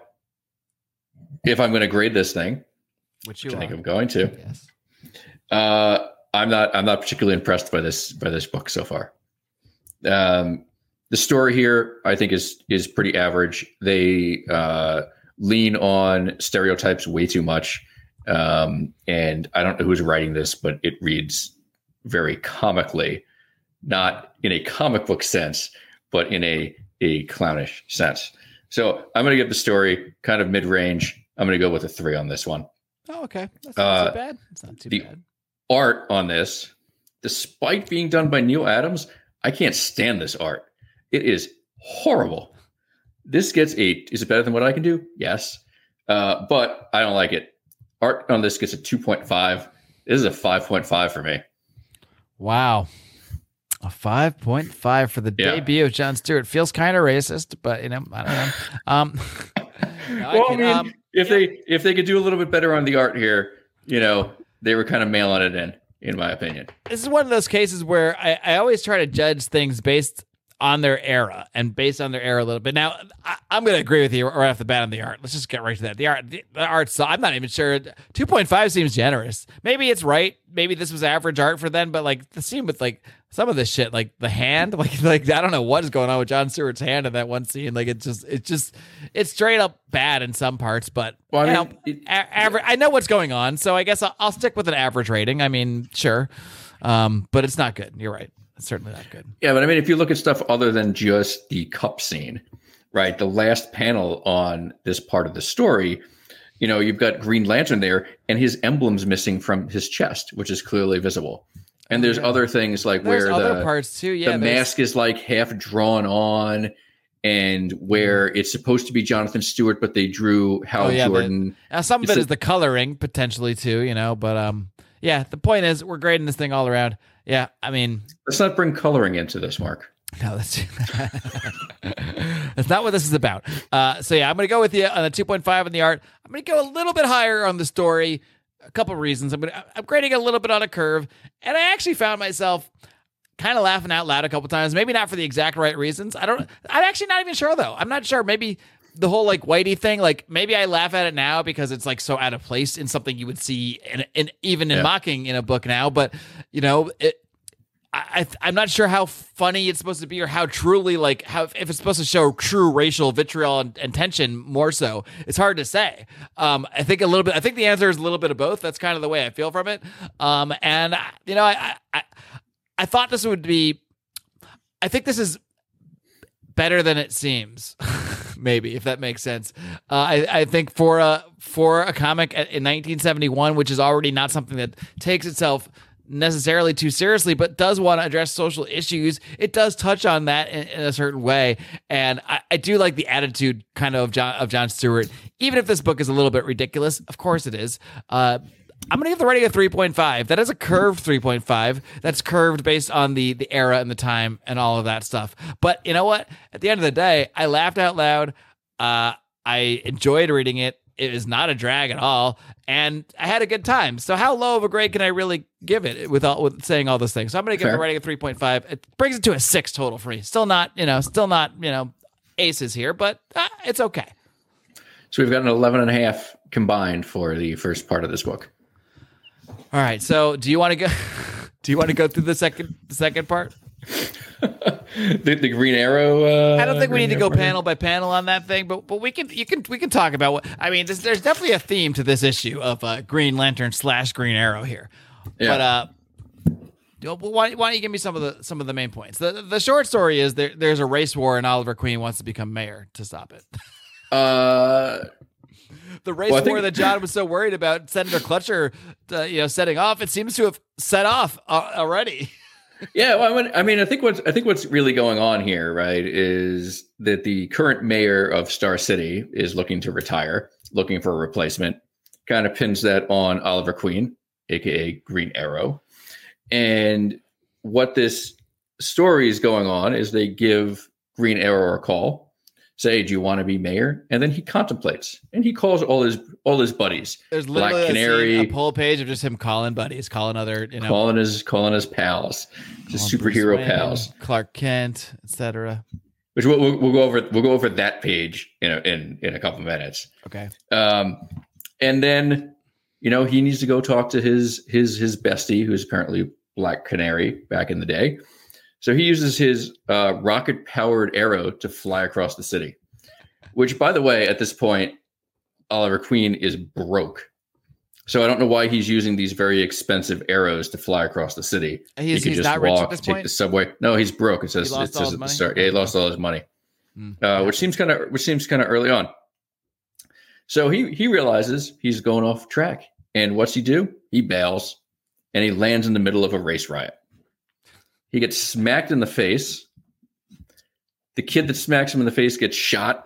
if I'm going to grade this thing, which, you which I think are. I'm going to, yes. uh, I'm not. I'm not particularly impressed by this by this book so far. Um, the story here, I think, is is pretty average. They uh, lean on stereotypes way too much, um, and I don't know who's writing this, but it reads very comically, not in a comic book sense, but in a a clownish sense. So I'm going to give the story kind of mid-range. I'm going to go with a three on this one. Oh, okay. That's not Uh, too bad. It's not too the bad. art on this, despite being done by Neil Adams, I can't stand this art. It is horrible. This gets a, is it better than what I can do? Yes. Uh, but I don't like it. Art on this gets a two point five. This is a five point five for me. Wow. A five point five for the Yeah. debut of Jon Stewart. Feels kind of racist, but, you know, I don't know. Um, no, I Well, I can, mean, um, if they if they could do a little bit better on the art here, you know, they were kind of mailing it in, in my opinion. this is one of those cases where I, I always try to judge things based on their era and based on their era a little bit. Now, I, I'm going to agree with you right off the bat on the art. Let's just get right to that. The art, the, the art. So I'm not even sure. two point five seems generous. Maybe it's right. Maybe this was average art for then, but like the scene with like some of this shit, like the hand, like like I don't know what is going on with Jon Stewart's hand in that one scene. Like it's just it's just it's straight up bad in some parts, but Well, I you mean, know, it- a- average. I know what's going on, so I guess I'll, I'll stick with an average rating. I mean, sure, um, but it's not good. You're right. It's certainly not good. Yeah, but I mean, if you look at stuff other than just the cup scene, right? The last panel on this part of the story, you know, you've got Green Lantern there, and his emblem's missing from his chest, which is clearly visible. And there's Yeah. other things like There's where other the, parts too. Yeah, the there's- mask is like half drawn on, and where it's supposed to be Jonathan Stewart, but they drew Hal Oh, yeah, the- Jordan. Now, some of It's it a- is the coloring potentially too, you know. But um, yeah, the point is we're grading this thing all around. Yeah, I mean, Let's not bring coloring into this, Mark. no, that's that's not what this is about. Uh, so yeah, I'm gonna go with you on a two point five on the art. I'm gonna go a little bit higher on the story. A couple reasons. I'm gonna I'm grading a little bit on a curve, and I actually found myself kind of laughing out loud a couple times. Maybe not for the exact right reasons. I don't. I'm actually not even sure though. I'm not sure. Maybe the whole like Whitey thing. Like maybe I laugh at it now because it's like so out of place in something you would see in, in even in Yeah. mocking in a book now. But you know it. I, I'm not sure how funny it's supposed to be or how truly like how if it's supposed to show true racial vitriol and, and tension more so. It's hard to say. Um, I think a little bit. I think the answer is a little bit of both. That's kind of the way I feel from it. Um, and you know, I, I I thought this would be. I think this is better than it seems. Maybe if that makes sense. Uh, I I think for a for a comic in nineteen seventy-one, which is already not something that takes itself necessarily too seriously, but does want to address social issues. It does touch on that in, in a certain way, and I, I do like the attitude kind of of John of Jon Stewart. Even if this book is a little bit ridiculous, of course it is. Uh, I'm going to give the rating a three point five. That is a curved three point five. That's curved based on the the era and the time and all of that stuff. But you know what? At the end of the day, I laughed out loud. Uh, I enjoyed reading it. It is not a drag at all, and I had a good time. So how low of a grade can I really give it with all, with saying all those things? So I'm going to give Fair. the rating a three point five. It brings it to a six total for me. Still not, you know, still not, you know, aces here, but uh, it's okay. So we've got an eleven and a half combined for the first part of this book. All right. So do you want to go? Do you want to go through the second the second part? the, the Green Arrow. Uh, I don't think we Green need to go Arrow panel by panel on that thing, but but we can you can we can talk about what I mean. There's, there's definitely a theme to this issue of uh, Green Lantern slash Green Arrow here. Yeah. But uh, why, why don't you give me some of the some of the main points? The the short story is there there's a race war and Oliver Queen wants to become mayor to stop it. Uh, the race well, war think- that John was so worried about Senator Clutcher, uh, you know, setting off. It seems to have set off uh, already. Yeah, well, I mean, I mean, I think what's I think what's really going on here, right, is that the current mayor of Star City is looking to retire, looking for a replacement. Kind of pins that on Oliver Queen, aka Green Arrow. And what this story is going on is they give Green Arrow a call, say, "Do you want to be mayor?" And then he contemplates, and he calls all his all his buddies. There's Black literally a, Canary, scene, a poll page of just him calling buddies, calling other, you know, calling his calling his pals, his calling Bruce superhero Wayne, pals. Clark Kent, et cetera. Which we'll, we'll, we'll go over. We'll go over that page in a, in in a couple of minutes. Okay. Um, and then you know he needs to go talk to his his his bestie, who's apparently Black Canary back in the day. So he uses his uh, rocket powered arrow to fly across the city. Which, by the way, at this point, Oliver Queen is broke. So I don't know why he's using these very expensive arrows to fly across the city. He's, he could he's just not rich walk, at this take point? the subway. No, he's broke. It says, He lost it all says his at the money? start. Yeah, he lost all his money, Mm. uh, which seems kind of which seems kind of early on. So he he realizes he's going off track, and what's he do? He bails, and he lands in the middle of a race riot. He gets smacked in the face. The kid that smacks him in the face gets shot.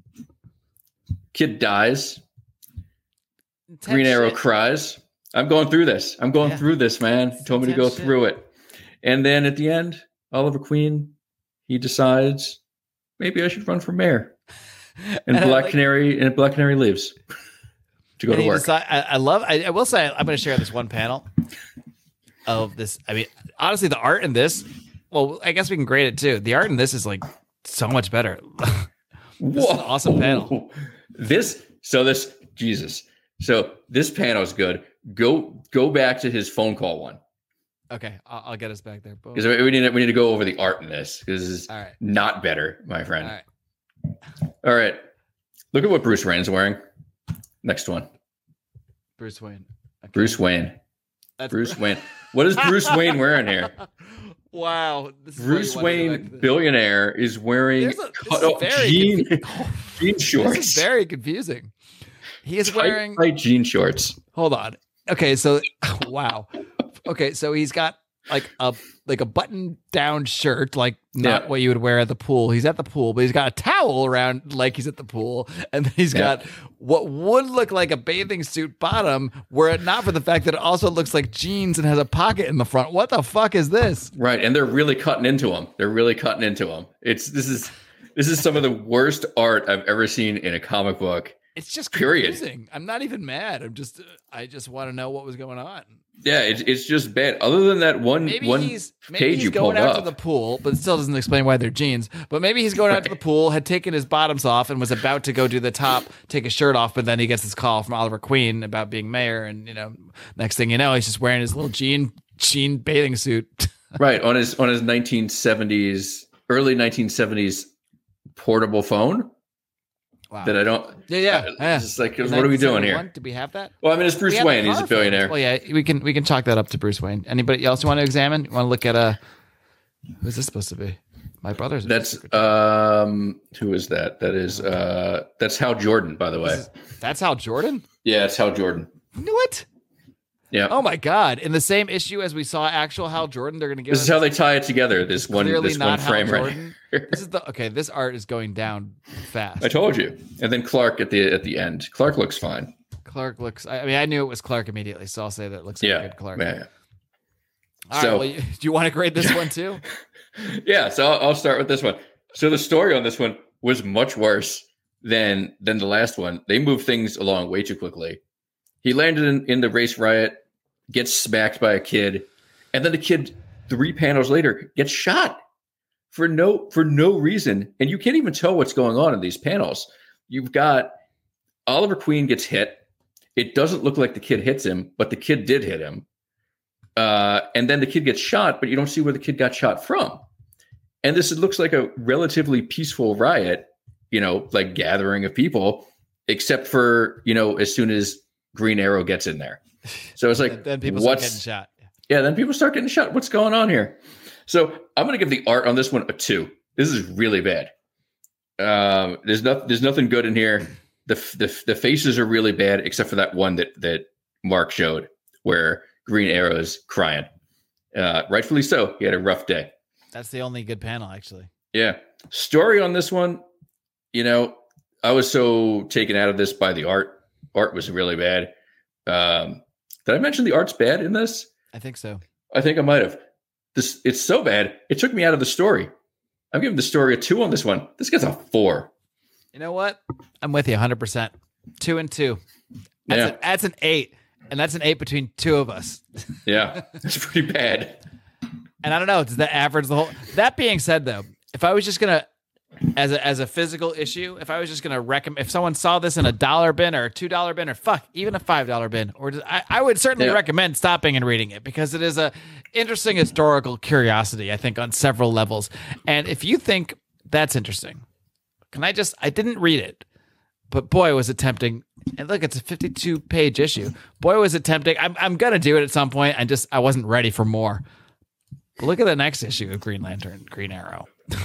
Kid dies. Intense Green Arrow shit. cries. I'm going through this. I'm going Yeah. through this, man. He told me to go intense shit. through it. And then at the end, Oliver Queen, he decides maybe I should run for mayor. And, And I Black like- Canary and Black Canary leaves to go And to he work. decide- I, I love. I, I will say I'm going to share this one panel of this. I mean, honestly, the art in this. Well, I guess we can grade it too. The art in this is like so much better. This is an awesome panel. This so this Jesus. So this panel is good. Go go back to his phone call one. Okay, I'll, I'll get us back there. Boom. Because we need to, we need to go over the art in this because this is All right. not better, my All friend. right, All right. Look at what Bruce Wayne's wearing. Next one. Bruce Wayne. Okay. Bruce Wayne. That's Bruce Wayne. What is Bruce Wayne wearing here? Wow. This is Bruce why you wanted to go back Wayne, to this. billionaire, is wearing There's a- this cut is off very jean, confu- jean shorts. This is very confusing. He is tight, wearing. tight jean shorts. Hold on. Okay, so wow. Okay, so he's got like a like a button down shirt, like not Yeah. what you would wear at the pool. He's at the pool, but he's got a towel around like he's at the pool, and then he's Yeah. got what would look like a bathing suit bottom, were it not for the fact that it also looks like jeans and has a pocket in the front. What the fuck is this? Right, and they're really cutting into him. They're really cutting into him. It's this is this is some of the worst art I've ever seen in a comic book. It's just Period. confusing. I'm not even mad. I'm just I just want to know what was going on. Yeah, it's it's just bad. Other than that one Maybe one he's maybe page he's you going pulled out up. to the pool, but it still doesn't explain why they're jeans. But maybe he's going out to the pool, had taken his bottoms off, and was about to go do the top, take his shirt off. But then he gets this call from Oliver Queen about being mayor, and you know, next thing you know, he's just wearing his little jean jean bathing suit. Right, on his on his nineteen seventies, early nineteen seventies portable phone Wow. that I don't. yeah, yeah. uh, yeah. It's just like, In what are we doing here? nineteen seventy-one, did we have that? Well, I mean, it's We Bruce had the Wayne. He's car a billionaire. phones. Well, yeah, we can we can chalk that up to Bruce Wayne. Anybody else you want to examine? You want to look at a? Who's this supposed to be? My brother's. That's um, who is that? That is uh, that's Hal Jordan, by the way. This is- that's Hal Jordan. Yeah, it's Hal Jordan. What? Yeah. Oh my God! In the same issue as we saw actual Hal Jordan, they're going to give This us is how they tie it together. This one, clearly this one not Hal frame right Jordan. here. This is the okay. This art is going down fast. I told you. And then Clark at the at the end. Clark looks fine. Clark looks. I I mean, I knew it was Clark immediately, so I'll say that it looks like a Yeah. good Clark. Yeah. All right, So- well, you, do you want to grade this one too? Yeah. So I'll, I'll start with this one. So the story on this one was much worse than than the last one. They moved things along way too quickly. He landed in, in the race riot, gets smacked by a kid, and then the kid three panels later gets shot for no for no reason. And you can't even tell what's going on in these panels. You've got Oliver Queen gets hit. It doesn't look like the kid hits him, but the kid did hit him. Uh, and then the kid gets shot, but you don't see where the kid got shot from. And this looks like a relatively peaceful riot, you know, like gathering of people, except for, you know, as soon as Green Arrow gets in there. So it's like, then people what's, start getting shot. Yeah, then people start getting shot. What's going on here? So I'm going to give the art on this one a two. This is really bad. Um, there's no, there's nothing good in here. The, the the faces are really bad, except for that one that that Mark showed, where Green Arrow's crying. Uh, rightfully so. He had a rough day. That's the only good panel, actually. Yeah. Story on this one, you know, I was so taken out of this by the art. Art was really bad. Um, did I mention the art's bad in this? I think so. I think I might have. This it's so bad, it took me out of the story. I'm giving the story a two on this one. This gets a four. You know what? I'm with you one hundred percent. Two and two. That's, Yeah. a, that's an eight. And that's an eight between two of us. Yeah, it's pretty bad. And I don't know, does that average the whole... That being said, though, if I was just going to, as a as a physical issue, if I was just going to recommend, if someone saw this in a dollar bin or a two dollar bin or fuck, even a five dollar bin, or just, I, I would certainly Yeah. recommend stopping and reading it because it is a interesting historical curiosity, I think, on several levels. And if you think that's interesting, can I just, I didn't read it, but boy, was it tempting. And look, it's a fifty-two page issue. Boy, was it tempting. I'm, I'm going to do it at some point. I just, I wasn't ready for more. But look at the next issue of Green Lantern, Green Arrow.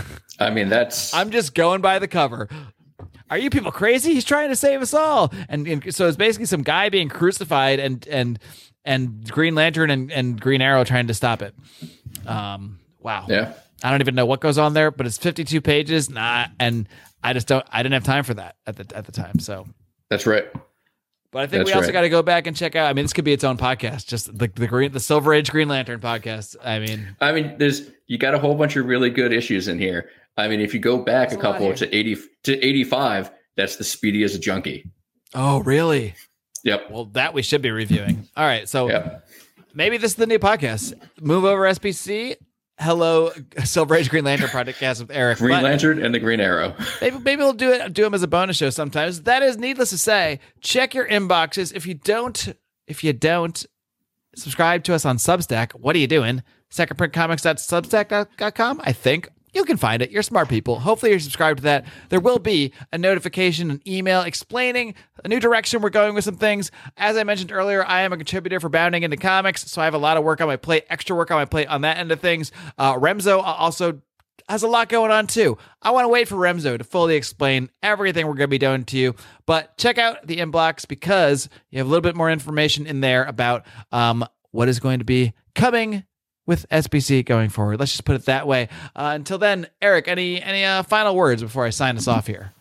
I mean, that's... I'm just going by the cover. Are you people crazy? He's trying to save us all. And, and so it's basically some guy being crucified and and and Green Lantern and, and Green Arrow trying to stop it. Um, wow. Yeah. I don't even know what goes on there, but it's fifty-two pages. Nah, and I just don't. I didn't have time for that at the at the time. So That's right. But I think That's we also right. got to go back and check out. I mean, this could be its own podcast, just the the green, the Silver Age Green Lantern podcast. I mean, I mean, there's you got a whole bunch of really good issues in here. I mean, if you go back There's a a lot couple here. to eighty to eighty-five, that's the Speedy as a Junkie. oh really? Yep. Well, that we should be reviewing. All right, so Yep. maybe this is the new podcast. Move over S B C. Hello, Silver Age Green Lantern podcast with Eric. Green But Lantern and the Green Arrow. Maybe maybe we'll do it do them as a bonus show sometimes. That is needless to say. Check your inboxes. If you don't, if you don't subscribe to us on Substack, what are you doing? second print comics dot substack dot com, I think. You can find it. You're smart people. Hopefully you're subscribed to that. There will be a notification, an email explaining a new direction we're going with some things. As I mentioned earlier, I am a contributor for Bounding Into Comics, so I have a lot of work on my plate, extra work on my plate on that end of things. Uh, Remzo also has a lot going on too. I want to wait for Remzo to fully explain everything we're going to be doing to you, but check out the inbox because you have a little bit more information in there about um, what is going to be coming with S B C going forward. Let's just put it that way. Uh, until then, Eric, any any uh, final words before I sign us off here?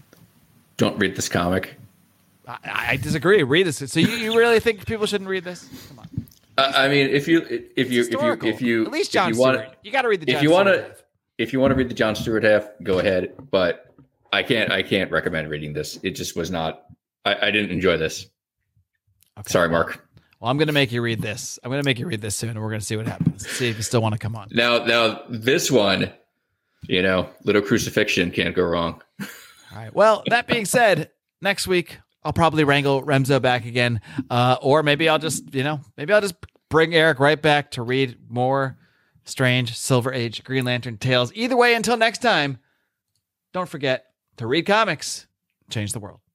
Don't read this comic. I, I disagree. Read this. So you, you really think people shouldn't read this? Come on. Uh, I mean, if you if you if you Historical. if you At least if John you want Stewart. You got to read the John if you want Stewart to half. if you want to read the John Stewart half, go ahead. But I can't I can't recommend reading this. It just was not. I, I didn't enjoy this. Okay. Sorry, Mark. Well, I'm going to make you read this. I'm going to make you read this soon, and we're going to see what happens. See if you still want to come on. Now now this one, you know, little crucifixion can't go wrong. All right. Well, that being said, next week I'll probably wrangle Remzo back again, uh, or maybe I'll just, you know, maybe I'll just bring Eric right back to read more strange Silver Age Green Lantern tales. Either way, until next time, don't forget to read comics, change the world.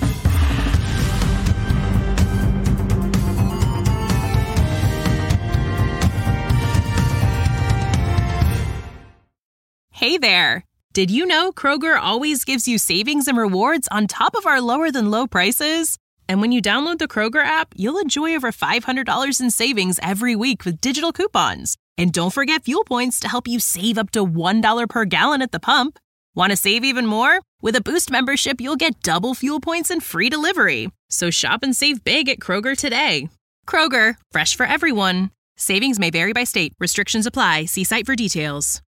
Hey there! Did you know Kroger always gives you savings and rewards on top of our lower than low prices? And when you download the Kroger app, you'll enjoy over five hundred dollars in savings every week with digital coupons. And don't forget fuel points to help you save up to one dollar per gallon at the pump. Want to save even more? With a Boost membership, you'll get double fuel points and free delivery. So shop and save big at Kroger today. Kroger, fresh for everyone. Savings may vary by state. Restrictions apply. See site for details.